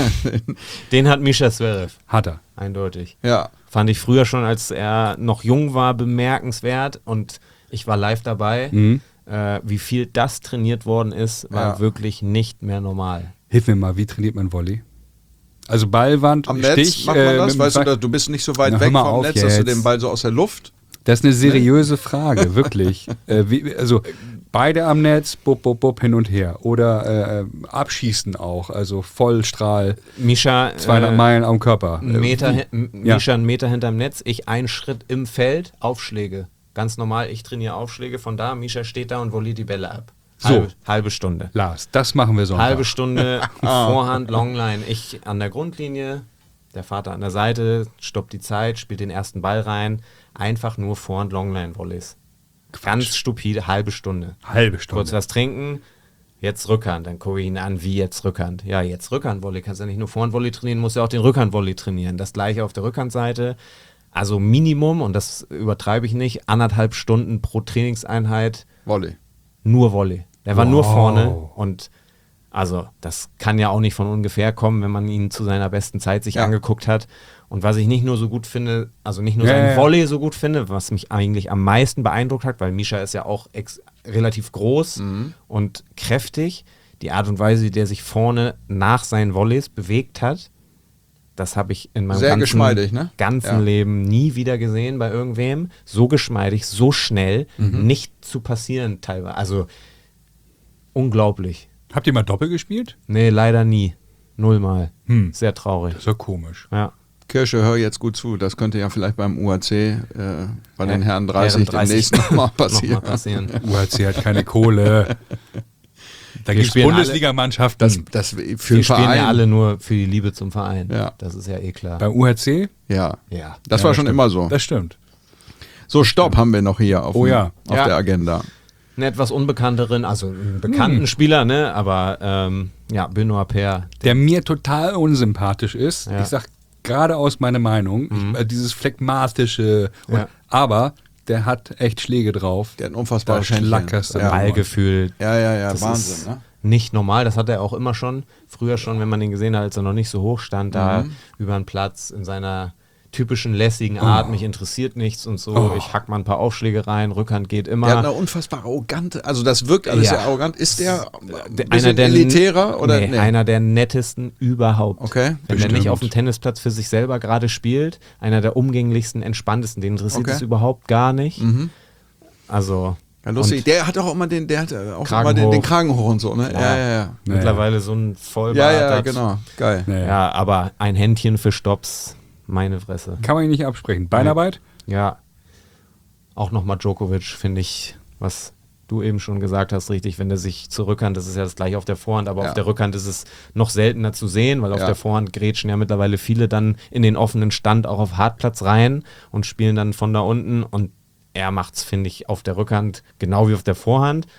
Den hat Mischa Zverev, Hat er. eindeutig. ja. Fand ich früher schon, als er noch jung war, bemerkenswert und ich war live dabei. Mhm. Äh, wie viel das trainiert worden ist, war Ja. wirklich nicht mehr normal. Hilf mir mal, wie trainiert man Volley? Also Ballwand, Am Netz Stich. macht man äh, das, mit dem weißt du, Ball- da- du bist nicht so weit Na, hör weg mal vom auf Netz, dass du jetzt. den Ball so aus der Luft. Das ist eine seriöse Frage, wirklich. äh, wie, also beide am Netz, bub, bub, bub, hin und her. Oder äh, abschießen auch, also Vollstrahl, Mischa zweihundert äh, Meilen am Körper. einen Meter, hin- m- Ja. Mischa einen Meter hinterm Netz, ich einen Schritt im Feld, Aufschläge. Ganz normal, ich trainiere Aufschläge von da, Mischa steht da und volliert die Bälle ab. So. Halbe, halbe Stunde. Lars, das machen wir Sonntag. Halbe Stunde, Vorhand, Longline. Ich an der Grundlinie, der Vater an der Seite, stoppt die Zeit, spielt den ersten Ball rein. Einfach nur Vorhand, Longline-Volleys. Ganz stupide, halbe Stunde. Halbe Stunde. Kurz was trinken, jetzt Rückhand. Dann gucke ich ihn an, wie jetzt Rückhand. Ja, jetzt Rückhand-Volley. Kannst ja nicht nur Vorhand-Volley trainieren, musst ja auch den Rückhand-Volley trainieren. Das gleiche auf der Rückhandseite. Also Minimum, und das übertreibe ich nicht, anderthalb Stunden pro Trainingseinheit Volley. nur Volley. Der war nur Wow. vorne und also das kann ja auch nicht von ungefähr kommen, wenn man ihn zu seiner besten Zeit sich Ja. angeguckt hat. Und was ich nicht nur so gut finde, also nicht nur Ja, sein ja, ja. Volley so gut finde, was mich eigentlich am meisten beeindruckt hat, weil Mischa ist ja auch ex relativ groß Mhm. und kräftig. Die Art und Weise, wie der sich vorne nach seinen Volleys bewegt hat, das habe ich in meinem Sehr ganzen, geschmeidig, ne? ganzen Ja. Leben nie wieder gesehen bei irgendwem. So geschmeidig, so schnell, Mhm. nicht zu passieren teilweise. Also unglaublich. Habt ihr mal Doppel gespielt? Nee, leider nie. Nullmal. Hm. Sehr traurig. Das ist ja komisch. Ja. Kirsche, hör jetzt gut zu. Das könnte ja vielleicht beim U A C äh, bei den Herren dreißig, Herren dreißig demnächst nochmal Noch passieren. mal passieren. U H C hat keine Kohle. Da gibt es spielen alle- Bundesligamannschaften. Das, das für Wir den spielen Verein. ja alle nur für die Liebe zum Verein. Ja. Das ist ja eh klar. Beim U H C? Ja, Ja. das Ja, war schon stimmt. immer so. Das stimmt. So, Stopp haben wir noch hier auf, Oh dem, ja. auf Ja. der Agenda. Einen etwas unbekannteren, also einen bekannten Hm. Spieler, ne? Aber ähm, ja, Benoit Paire. Der mir total unsympathisch ist. Ja. Ich sag geradeaus meine Meinung. Ich, äh, dieses phlegmatische. Und, Ja. Aber der hat echt Schläge drauf. Der hat ein unfassbares Da Händchen. schlackerst du Ja. mal. Ballgefühl. Ja, ja, ja, Das Wahnsinn. ist Ne? nicht normal. Das hat er auch immer schon. Früher schon, wenn man ihn gesehen hat, als er noch nicht so hoch stand, da Mhm. über den Platz in seiner typischen lässigen Art. Mich interessiert nichts und so. Oh. Ich hack mal ein paar Aufschläge rein. Rückhand geht immer. Der hat eine unfassbar arrogante, also das wirkt alles Ja. sehr arrogant. Ist der ein Der- bisschen elitärer? Oder? nee, Nee. einer der nettesten überhaupt. Okay, Wenn der nicht bestimmt. auf dem Tennisplatz für sich selber gerade spielt, einer der umgänglichsten, entspanntesten, den interessiert Okay. es überhaupt gar nicht. Mhm. Also Ja, lustig. und Der hat auch immer den, der hat auch Kragen immer den, den hoch. Kragen hoch und so, ne? Ja, ja, ja. Naja. mittlerweile so ein Vollbart. Ja, ja, hat. genau. Geil. Naja. Ja, aber ein Händchen für Stops, meine Fresse. Kann man ihn nicht absprechen. Beinarbeit? Ja, auch nochmal Djokovic, finde ich, was du eben schon gesagt hast, richtig, wenn der sich zur Rückhand, das ist ja das gleiche auf der Vorhand, aber Ja. auf der Rückhand ist es noch seltener zu sehen, weil auf Ja. der Vorhand grätschen ja mittlerweile viele dann in den offenen Stand auch auf Hartplatz rein und spielen dann von da unten und er macht's, finde ich, auf der Rückhand genau wie auf der Vorhand.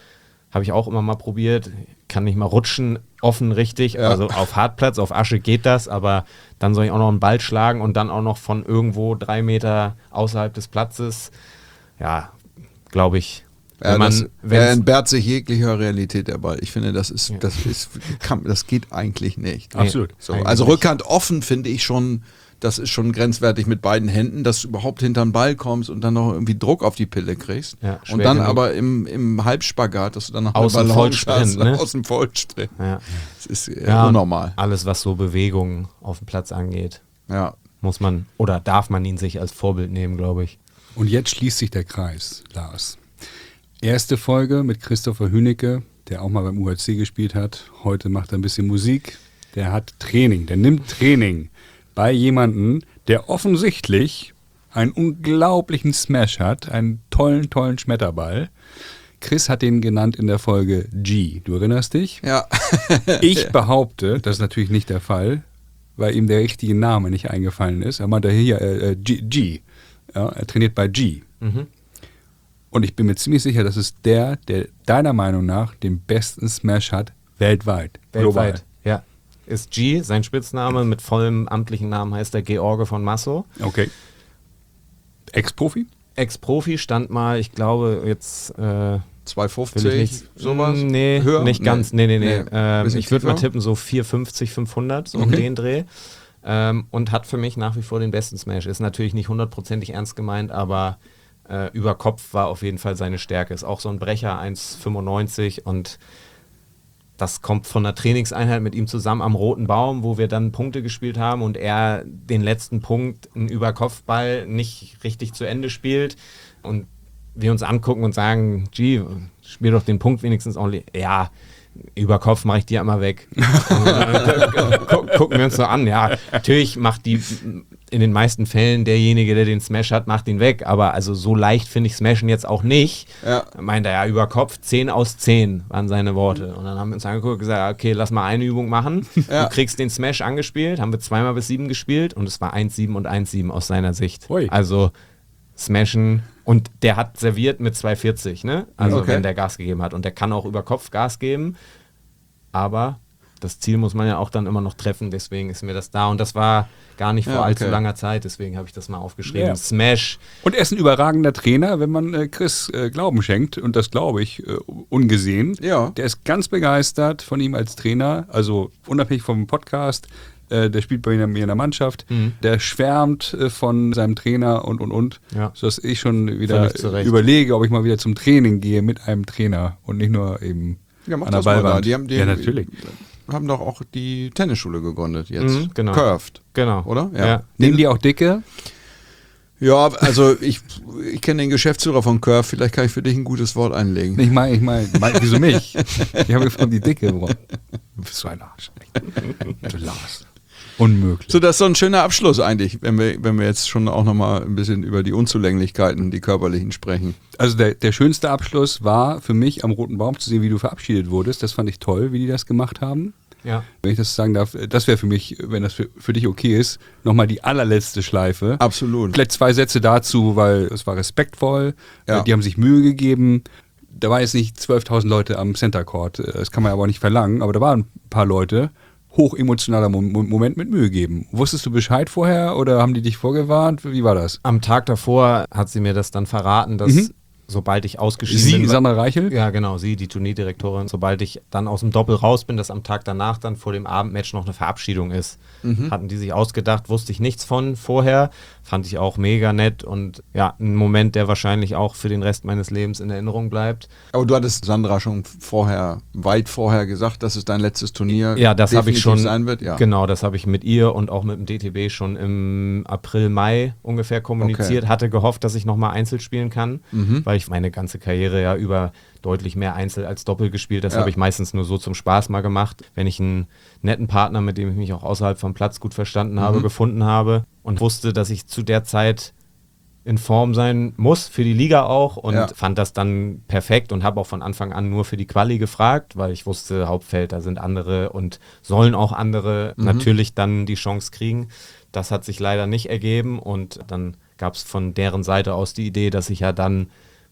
habe ich auch immer mal probiert. Kann nicht mal rutschen, offen richtig. Ja. Also auf Hartplatz, auf Asche geht das, aber dann soll ich auch noch einen Ball schlagen und dann auch noch von irgendwo drei Meter außerhalb des Platzes. Ja, glaube ich. Ja, Wenn man, das, wenn's- er entbehrt sich jeglicher Realität der Ball. Ich finde, das ist, Ja. das ist, kann, das geht eigentlich nicht. Absolut. So, Eigentlich also nicht. Rückhand offen finde ich schon, das ist schon grenzwertig mit beiden Händen, dass du überhaupt hinter den Ball kommst und dann noch irgendwie Druck auf die Pille kriegst. Ja, schwer und dann genug. aber im, im Halbspagat, dass du dann noch Aus dem Balance Vollsprint, hast, ne? aus dem Vollsprint. Ja. Das ist äh, Ja, und unnormal. Alles, was so Bewegungen auf dem Platz angeht, Ja. muss man oder darf man ihn sich als Vorbild nehmen, glaube ich. Und jetzt schließt sich der Kreis, Lars. Erste Folge mit Christopher Hünecke, der auch mal beim U H C gespielt hat. Heute macht er ein bisschen Musik. Der hat Training, der nimmt Training bei jemandem, der offensichtlich einen unglaublichen Smash hat, einen tollen, tollen Schmetterball. Chris hat den genannt in der Folge G. Du erinnerst dich? Ja. Ich behaupte, das ist natürlich nicht der Fall, weil ihm der richtige Name nicht eingefallen ist. Er meinte hier äh, G. G. Ja, er trainiert bei G. Mhm. Und ich bin mir ziemlich sicher, das ist der, der deiner Meinung nach den besten Smash hat weltweit. Weltweit. Global. Ja. Ist G, sein Spitzname, mit vollem amtlichen Namen heißt er George von Masso. Okay. Ex-Profi? Ex-Profi, stand mal, ich glaube, jetzt äh, will ich zweihundertfünfzig, nicht, sowas? Mm, Nee, Höher? nicht ganz. Nee, nee, nee. Nee. Ähm, Bisschen ich würde mal tiefer? tippen, so vierhundertfünfzig, fünfhundert, so um Okay. den Dreh. Ähm, und hat für mich nach wie vor den besten Smash. Ist natürlich nicht hundertprozentig ernst gemeint, aber äh, über Kopf war auf jeden Fall seine Stärke. Ist auch so ein Brecher, eins fünfundneunzig, und das kommt von einer Trainingseinheit mit ihm zusammen am Roten Baum, wo wir dann Punkte gespielt haben und er den letzten Punkt, einen Überkopfball, nicht richtig zu Ende spielt und wir uns angucken und sagen, G, spiel doch den Punkt wenigstens ordentlich. Ja, über Kopf mache ich die immer weg. Guck, gucken wir uns so an. Ja, natürlich macht die in den meisten Fällen derjenige, der den Smash hat, macht ihn weg. Aber also so leicht finde ich Smashen jetzt auch nicht. Ja. Meint er, ja, über Kopf zehn aus zehn waren seine Worte. Und dann haben wir uns angeguckt und gesagt, okay, lass mal eine Übung machen. Ja. Du kriegst den Smash angespielt, haben wir zweimal bis sieben gespielt und es war eins sieben und eins sieben aus seiner Sicht. Ui. Also Smashen, und der hat serviert mit zwei vierzig, ne? Also Okay. wenn der Gas gegeben hat, und der kann auch über Kopf Gas geben, aber das Ziel muss man ja auch dann immer noch treffen, deswegen ist mir das da, und das war gar nicht Ja, vor allzu okay. langer Zeit, deswegen habe ich das mal aufgeschrieben. Ja. Smash, Und er ist ein überragender Trainer, wenn man äh, Chris äh, Glauben schenkt. Und das glaube ich äh, ungesehen. Ja. Der ist ganz begeistert von ihm als Trainer. Also unabhängig vom Podcast. Äh, der spielt bei mir in der Mannschaft. Mhm. Der schwärmt äh, von seinem Trainer und, und, und. Ja. Sodass ich schon wieder Völlig zu Recht. überlege, ob ich mal wieder zum Training gehe mit einem Trainer. Und nicht nur eben Ja, mach an der das mal da. Ballwand. Die haben, die ja, natürlich. haben doch auch die Tennisschule gegründet jetzt. Mhm, genau. Curved. genau. Oder? Ja. Ja. Nehmen die auch dicke? Ja, also ich, ich kenne den Geschäftsführer von Curve, vielleicht kann ich für dich ein gutes Wort einlegen. Ich meine, ich meine, mein, wieso mich? Ich habe gefragt, die Dicke. Boah. Du bist so ein Arsch. Du Lars. Unmöglich. So, das ist so ein schöner Abschluss eigentlich, wenn wir, wenn wir jetzt schon auch nochmal ein bisschen über die Unzulänglichkeiten, die körperlichen sprechen. Also der, der schönste Abschluss war für mich am Roten Baum zu sehen, wie du verabschiedet wurdest. Das fand ich toll, wie die das gemacht haben. Ja. Wenn ich das sagen darf, das wäre für mich, wenn das für, für dich okay ist, nochmal die allerletzte Schleife. Absolut. Vielleicht zwei Sätze dazu, weil es war respektvoll, Ja. äh, die haben sich Mühe gegeben. Da war jetzt nicht zwölftausend Leute am Center Court, äh, das kann man aber auch nicht verlangen, aber da waren ein paar Leute, hochemotionaler Mo Moment mit Mühe geben. Wusstest du Bescheid vorher oder haben die dich vorgewarnt? Wie war das? Am Tag davor hat sie mir das dann verraten, dass Mhm. sobald ich ausgeschieden Sie, bin. Sandra Reichel? Ja, genau, sie, die Turnierdirektorin. Sobald ich dann aus dem Doppel raus bin, dass am Tag danach dann vor dem Abendmatch noch eine Verabschiedung ist. Hatten die sich ausgedacht, wusste ich nichts von vorher. Fand ich auch mega nett und ja, ein Moment, der wahrscheinlich auch für den Rest meines Lebens in Erinnerung bleibt. Aber du hattest Sandra schon vorher, weit vorher gesagt, dass es dein letztes Turnier Ja, das habe ich definitiv schon. sein wird. Ja. Genau, das habe ich mit ihr und auch mit dem D T B schon im April, Mai ungefähr kommuniziert. Okay. Hatte gehofft, dass ich nochmal Einzel spielen kann, Mhm. weil ich meine ganze Karriere ja über deutlich mehr Einzel als Doppel gespielt. Das Ja. habe ich meistens nur so zum Spaß mal gemacht, wenn ich einen netten Partner, mit dem ich mich auch außerhalb vom Platz gut verstanden habe, Mhm. gefunden habe und wusste, dass ich zu der Zeit in Form sein muss, für die Liga auch, und Ja. fand das dann perfekt und habe auch von Anfang an nur für die Quali gefragt, weil ich wusste, Hauptfeld, da sind andere und sollen auch andere Mhm. natürlich dann die Chance kriegen. Das hat sich leider nicht ergeben und dann gab es von deren Seite aus die Idee, dass ich ja dann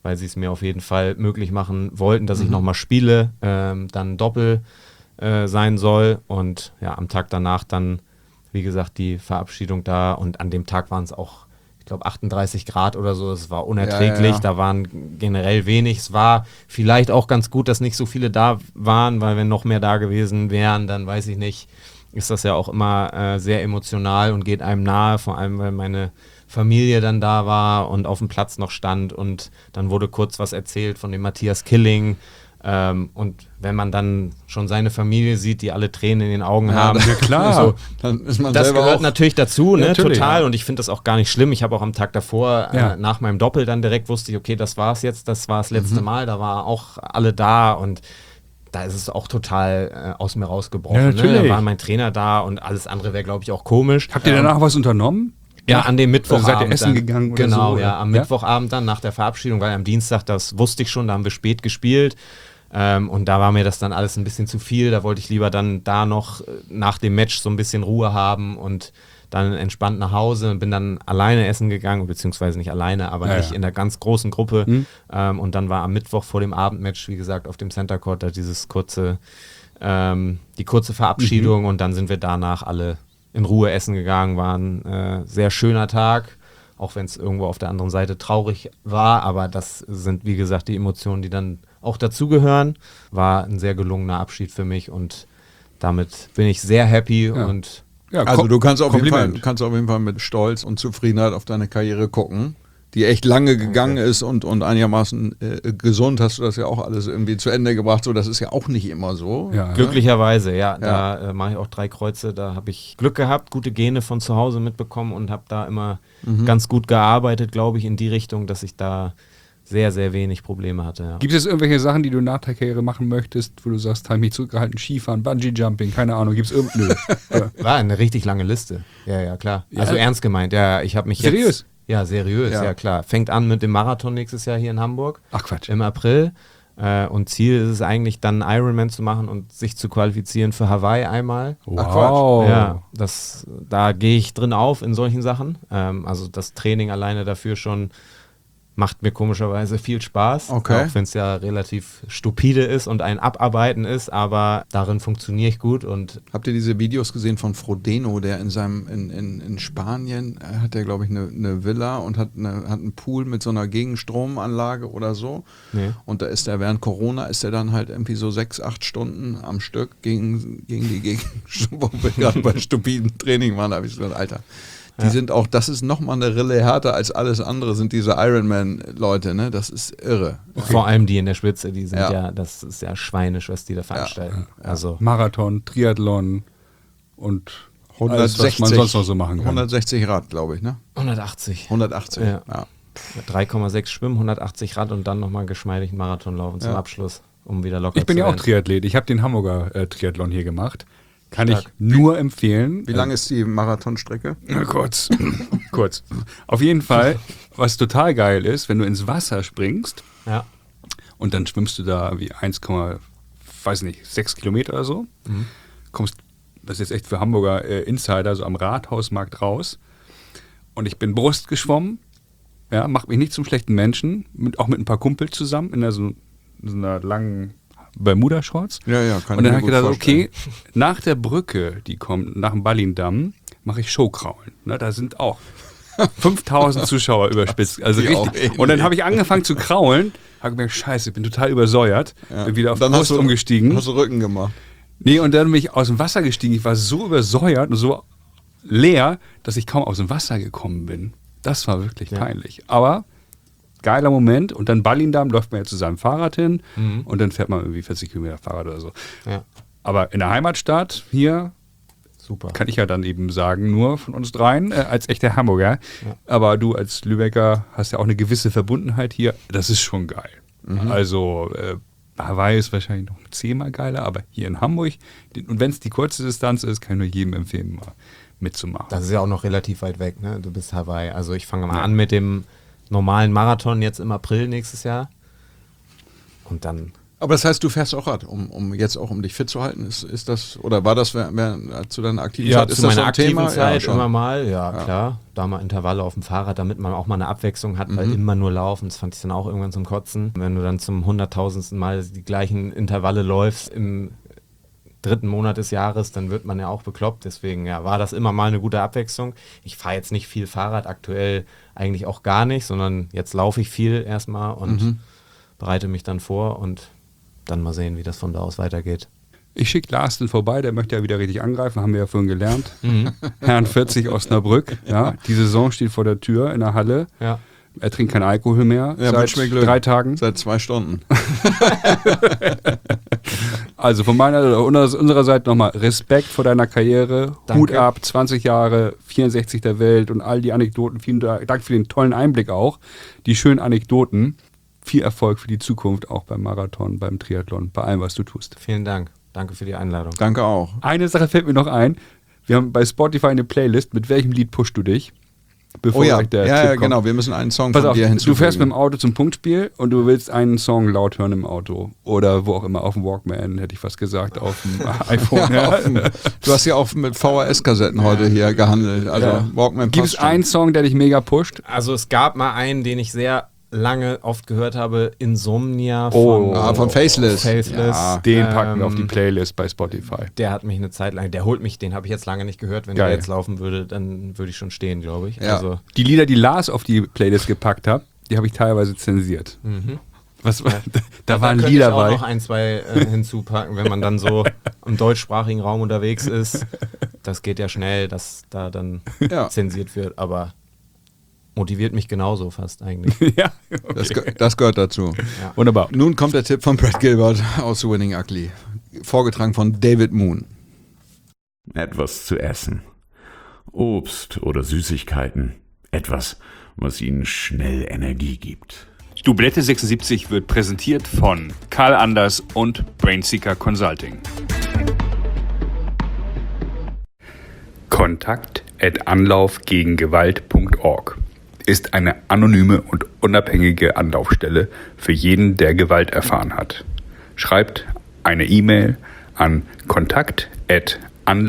weil sie es mir auf jeden Fall möglich machen wollten, dass mhm. ich nochmal spiele, ähm, dann Doppel äh, sein soll und ja, am Tag danach dann, wie gesagt, die Verabschiedung da und an dem Tag waren es auch, ich glaube, achtunddreißig Grad oder so, es war unerträglich, ja, ja, ja. Da waren generell wenig, es war vielleicht auch ganz gut, dass nicht so viele da waren, weil wenn noch mehr da gewesen wären, dann weiß ich nicht, ist das ja auch immer äh, sehr emotional und geht einem nahe, vor allem, weil meine Familie dann da war und auf dem Platz noch stand und dann wurde kurz was erzählt von dem Matthias Killing. Ähm, und wenn man dann schon seine Familie sieht, die alle Tränen in den Augen ja, haben, ja klar, so, dann ist man das selber gehört auch natürlich dazu, ne, natürlich, total. ja. Und ich finde das auch gar nicht schlimm. Ich habe auch am Tag davor, ja. äh, nach meinem Doppel dann direkt wusste ich, okay, das war's jetzt, das war das letzte mhm. Mal, da war auch alle da und da ist es auch total äh, aus mir rausgebrochen. Ja, ne? Da war mein Trainer da und alles andere wäre, glaube ich, auch komisch. Habt ihr danach ähm, was unternommen? Ja, an dem Mittwochabend. Also seid ihr essen dann, gegangen oder genau, so? ja, am ja? Mittwochabend dann nach der Verabschiedung, weil am Dienstag, das wusste ich schon, da haben wir spät gespielt. Ähm, und da war mir das dann alles ein bisschen zu viel. Da wollte ich lieber dann da noch nach dem Match so ein bisschen Ruhe haben und dann entspannt nach Hause und bin dann alleine essen gegangen, beziehungsweise nicht alleine, aber ja, nicht ja. in der ganz großen Gruppe. Hm. Ähm, und dann war am Mittwoch vor dem Abendmatch, wie gesagt, auf dem Center Court da dieses kurze, ähm, die kurze Verabschiedung mhm. und dann sind wir danach alle in Ruhe essen gegangen. War ein äh, sehr schöner Tag, auch wenn es irgendwo auf der anderen Seite traurig war, aber das sind, wie gesagt, die Emotionen, die dann auch dazugehören. War ein sehr gelungener Abschied für mich und damit bin ich sehr happy ja. und ja, also du kannst auf, jeden Fall, kannst auf jeden Fall mit Stolz und Zufriedenheit auf deine Karriere gucken, die echt lange gegangen okay. ist und, und einigermaßen äh, gesund hast du das ja auch alles irgendwie zu Ende gebracht. So, das ist ja auch nicht immer so. Ja, glücklicherweise, ja. ja. Da äh, mache ich auch drei Kreuze. Da habe ich Glück gehabt, gute Gene von zu Hause mitbekommen und habe da immer mhm. ganz gut gearbeitet, glaube ich, in die Richtung, dass ich da sehr, sehr wenig Probleme hatte. Ja. Gibt es irgendwelche Sachen, die du nach der Karriere machen möchtest, wo du sagst, habe mich zurückgehalten, Skifahren, Bungee-Jumping, keine Ahnung, gibt es irgendeine? War eine richtig lange Liste. Ja, ja, klar. Ja. Also ernst gemeint. Ja, ich habe mich Seriös? jetzt... Ja, seriös, ja. ja klar. Fängt an mit dem Marathon nächstes Jahr hier in Hamburg. Ach Quatsch. Im April. Äh, und Ziel ist es eigentlich dann Ironman zu machen und sich zu qualifizieren für Hawaii einmal. Wow. Ach Quatsch. Ja, das, da gehe ich drin auf in solchen Sachen. Ähm, also das Training alleine dafür schon macht mir komischerweise viel Spaß, okay. auch wenn es ja relativ stupide ist und ein Abarbeiten ist, aber darin funktioniere ich gut. Und habt ihr diese Videos gesehen von Frodeno, der in seinem in, in, in Spanien äh, hat er glaube ich eine, eine Villa und hat, eine, hat einen Pool mit so einer Gegenstromanlage oder so nee. und da ist er während Corona ist er dann halt irgendwie so sechs, acht Stunden am Stück gegen, gegen die Gegenstrom, wo wir gerade bei stupiden Training waren, da habe ich gesagt, Alter, die ja. sind auch, das ist nochmal eine Rille härter als alles andere, sind diese Ironman-Leute, ne? Das ist irre. Okay. Vor allem die in der Spitze, die sind ja, ja das ist ja schweinisch, was die da veranstalten. Ja. Also Marathon, Triathlon und hundertsechzig, alles, was man sonst noch so machen kann. hundertsechzig Rad, glaube ich, ne? hundertachtzig. hundertachtzig, ja. ja. drei Komma sechs Schwimmen, hundertachtzig Rad und dann nochmal geschmeidig einen Marathon laufen zum ja. Abschluss, um wieder locker zu werden. Ich bin ja auch Triathlet, ich habe den Hamburger äh, Triathlon hier gemacht. Kann Stark. ich nur empfehlen. Wie lang ist die Marathonstrecke? Na, kurz. kurz. Auf jeden Fall, was total geil ist, wenn du ins Wasser springst ja. und dann schwimmst du da wie eins, weiß nicht, sechs Kilometer oder so, mhm. kommst, das ist jetzt echt für Hamburger äh, Insider, so am Rathausmarkt raus und ich bin Brust geschwommen, ja, macht mich nicht zum schlechten Menschen, mit, auch mit ein paar Kumpels zusammen in einer, so, so einer langen Bermuda-Shorts. Ja, ja, kann und dann habe ich ich gedacht, vorstellen. okay, nach der Brücke, die kommt, nach dem Ballindamm, mache ich Showkraulen. Ne, da sind auch fünftausend Zuschauer überspitzt. Also Die richtig. Und dann habe ich angefangen zu kraulen, habe gemerkt, scheiße, ich bin total übersäuert. Ja. Bin wieder auf dann Brust hast du, umgestiegen. Hast du Rücken gemacht? Nee, und dann bin ich aus dem Wasser gestiegen. Ich war so übersäuert und so leer, dass ich kaum aus dem Wasser gekommen bin. Das war wirklich ja. peinlich. Aber geiler Moment. Und dann Ballindamm läuft man ja zu seinem Fahrrad hin mhm. und dann fährt man irgendwie vierzig Kilometer Fahrrad oder so. Ja. Aber in der Heimatstadt hier super. Kann ich ja dann eben sagen, nur von uns dreien, äh, als echter Hamburger. Ja. Aber du als Lübecker hast ja auch eine gewisse Verbundenheit hier. Das ist schon geil. Mhm. Also äh, Hawaii ist wahrscheinlich noch zehnmal geiler, aber hier in Hamburg, und wenn es die kurze Distanz ist, kann ich nur jedem empfehlen, mal mitzumachen. Das ist ja auch noch relativ weit weg, ne? Du bist Hawaii. Also ich fange mal ja. an mit dem normalen Marathon jetzt im April nächstes Jahr. Und dann Aber das heißt, du fährst auch Rad, um, um jetzt auch um dich fit zu halten. Ist, ist das, oder war das wer, wer, zu deiner aktiven ja, Zeit? Ist zu das meiner so ein aktiven Thema? Zeit ja, immer mal, ja, Ja. klar. Da mal Intervalle auf dem Fahrrad, damit man auch mal eine Abwechslung hat, weil Mhm. immer nur laufen, das fand ich dann auch irgendwann zum Kotzen. Wenn du dann zum hunderttausendsten Mal die gleichen Intervalle läufst im dritten Monat des Jahres, dann wird man ja auch bekloppt. Deswegen ja, war das immer mal eine gute Abwechslung. Ich fahre jetzt nicht viel Fahrrad, aktuell eigentlich auch gar nicht, sondern jetzt laufe ich viel erstmal und Mhm. bereite mich dann vor und dann mal sehen, wie das von da aus weitergeht. Ich schicke Lars dann vorbei, der möchte ja wieder richtig angreifen, haben wir ja vorhin gelernt. Mhm. Herrn vierzig Osnabrück, ja. Die Saison steht vor der Tür in der Halle. Ja. Er trinkt keinen Alkohol mehr Ja, seit wünsch mir Glück. drei Tagen. Seit zwei Stunden. Also von meiner oder unserer Seite nochmal Respekt vor deiner Karriere. Danke. Hut ab, zwanzig Jahre, vierundsechzig der Welt und all die Anekdoten. Vielen Dank für den tollen Einblick auch. Die schönen Anekdoten. Viel Erfolg für die Zukunft, auch beim Marathon, beim Triathlon, bei allem, was du tust. Vielen Dank. Danke für die Einladung. Danke auch. Eine Sache fällt mir noch ein. Wir haben bei Spotify eine Playlist. Mit welchem Lied pushst du dich? Bevor Oh ja, gleich der ja, Tipp ja kommt. genau. Wir müssen einen Song Pass von auf, dir du hinzufügen. fährst mit dem Auto zum Punktspiel und du willst einen Song laut hören im Auto. Oder wo auch immer, auf dem Walkman, hätte ich fast gesagt, auf dem iPhone. Ja, auf dem, du hast ja auch mit V H S-Kassetten heute hier gehandelt. Also Ja. Walkman Gibt passt es schon. einen Song, der dich mega pusht? Also es gab mal einen, den ich sehr lange oft gehört habe, Insomnia Oh. von, Ah, von Faceless. Faceless. Ja, Den packen wir auf die Ähm, Playlist bei Spotify. Der hat mich eine Zeit lang, der holt mich, den habe ich jetzt lange nicht gehört. Wenn Geil. der jetzt laufen würde, dann würde ich schon stehen, glaube ich. Ja. Also, Die Lieder, die Lars auf die Playlist gepackt hat, die habe ich teilweise zensiert. mhm. Was, da, da Da waren könnte Lieder ich auch bei. noch ein, zwei äh, hinzupacken, wenn man dann so im deutschsprachigen Raum unterwegs ist. Das geht ja schnell, dass da dann Ja. zensiert wird, aber motiviert mich genauso fast eigentlich. Ja, Das, ge- das gehört dazu. wunderbar. Nun kommt der Tipp von Brad Gilbert aus Winning Ugly. Vorgetragen von David Moon. Etwas zu essen. Obst oder Süßigkeiten. Etwas, was ihnen schnell Energie gibt. Dublette sechsundsiebzig wird präsentiert von Karl Anders und Brainseeker Consulting. Kontakt at anlaufgegengewalt punkt org ist eine anonyme und unabhängige Anlaufstelle für jeden, der Gewalt erfahren hat. Schreibt eine E-Mail an kontakt at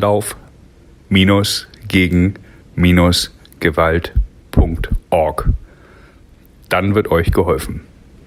anlauf-gegen-gewalt punkt org. Dann wird euch geholfen.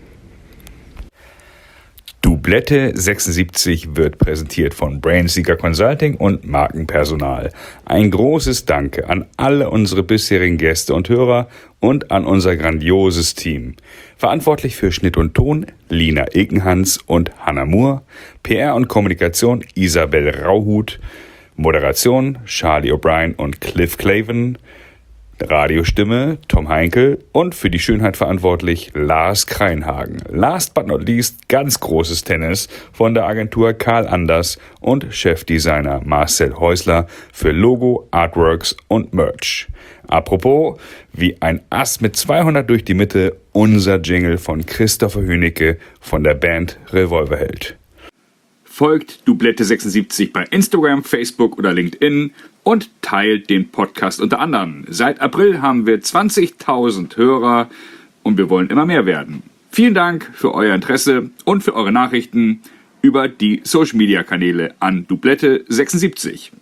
Dublette sechsundsiebzig wird präsentiert von Brainseeker Consulting und Markenpersonal. Ein großes Danke an alle unsere bisherigen Gäste und Hörer und an unser grandioses Team. Verantwortlich für Schnitt und Ton Lina Ilkenhans und Hannah Moore, P R und Kommunikation Isabel Rauhut, Moderation Charlie O'Brien und Cliff Claven, Radiostimme Tom Heinkel und für die Schönheit verantwortlich Lars Kreinhagen. Last but not least ganz großes Tennis von der Agentur Karl Anders und Chefdesigner Marcel Häusler für Logo, Artworks und Merch. Apropos, wie ein Ass mit zweihundert durch die Mitte, unser Jingle von Christopher Hünecke von der Band Revolverheld. Folgt Dublette sechsundsiebzig bei Instagram, Facebook oder LinkedIn und teilt den Podcast unter anderem. Seit April haben wir zwanzigtausend Hörer und wir wollen immer mehr werden. Vielen Dank für euer Interesse und für eure Nachrichten über die Social-Media-Kanäle an Dublette sechsundsiebzig.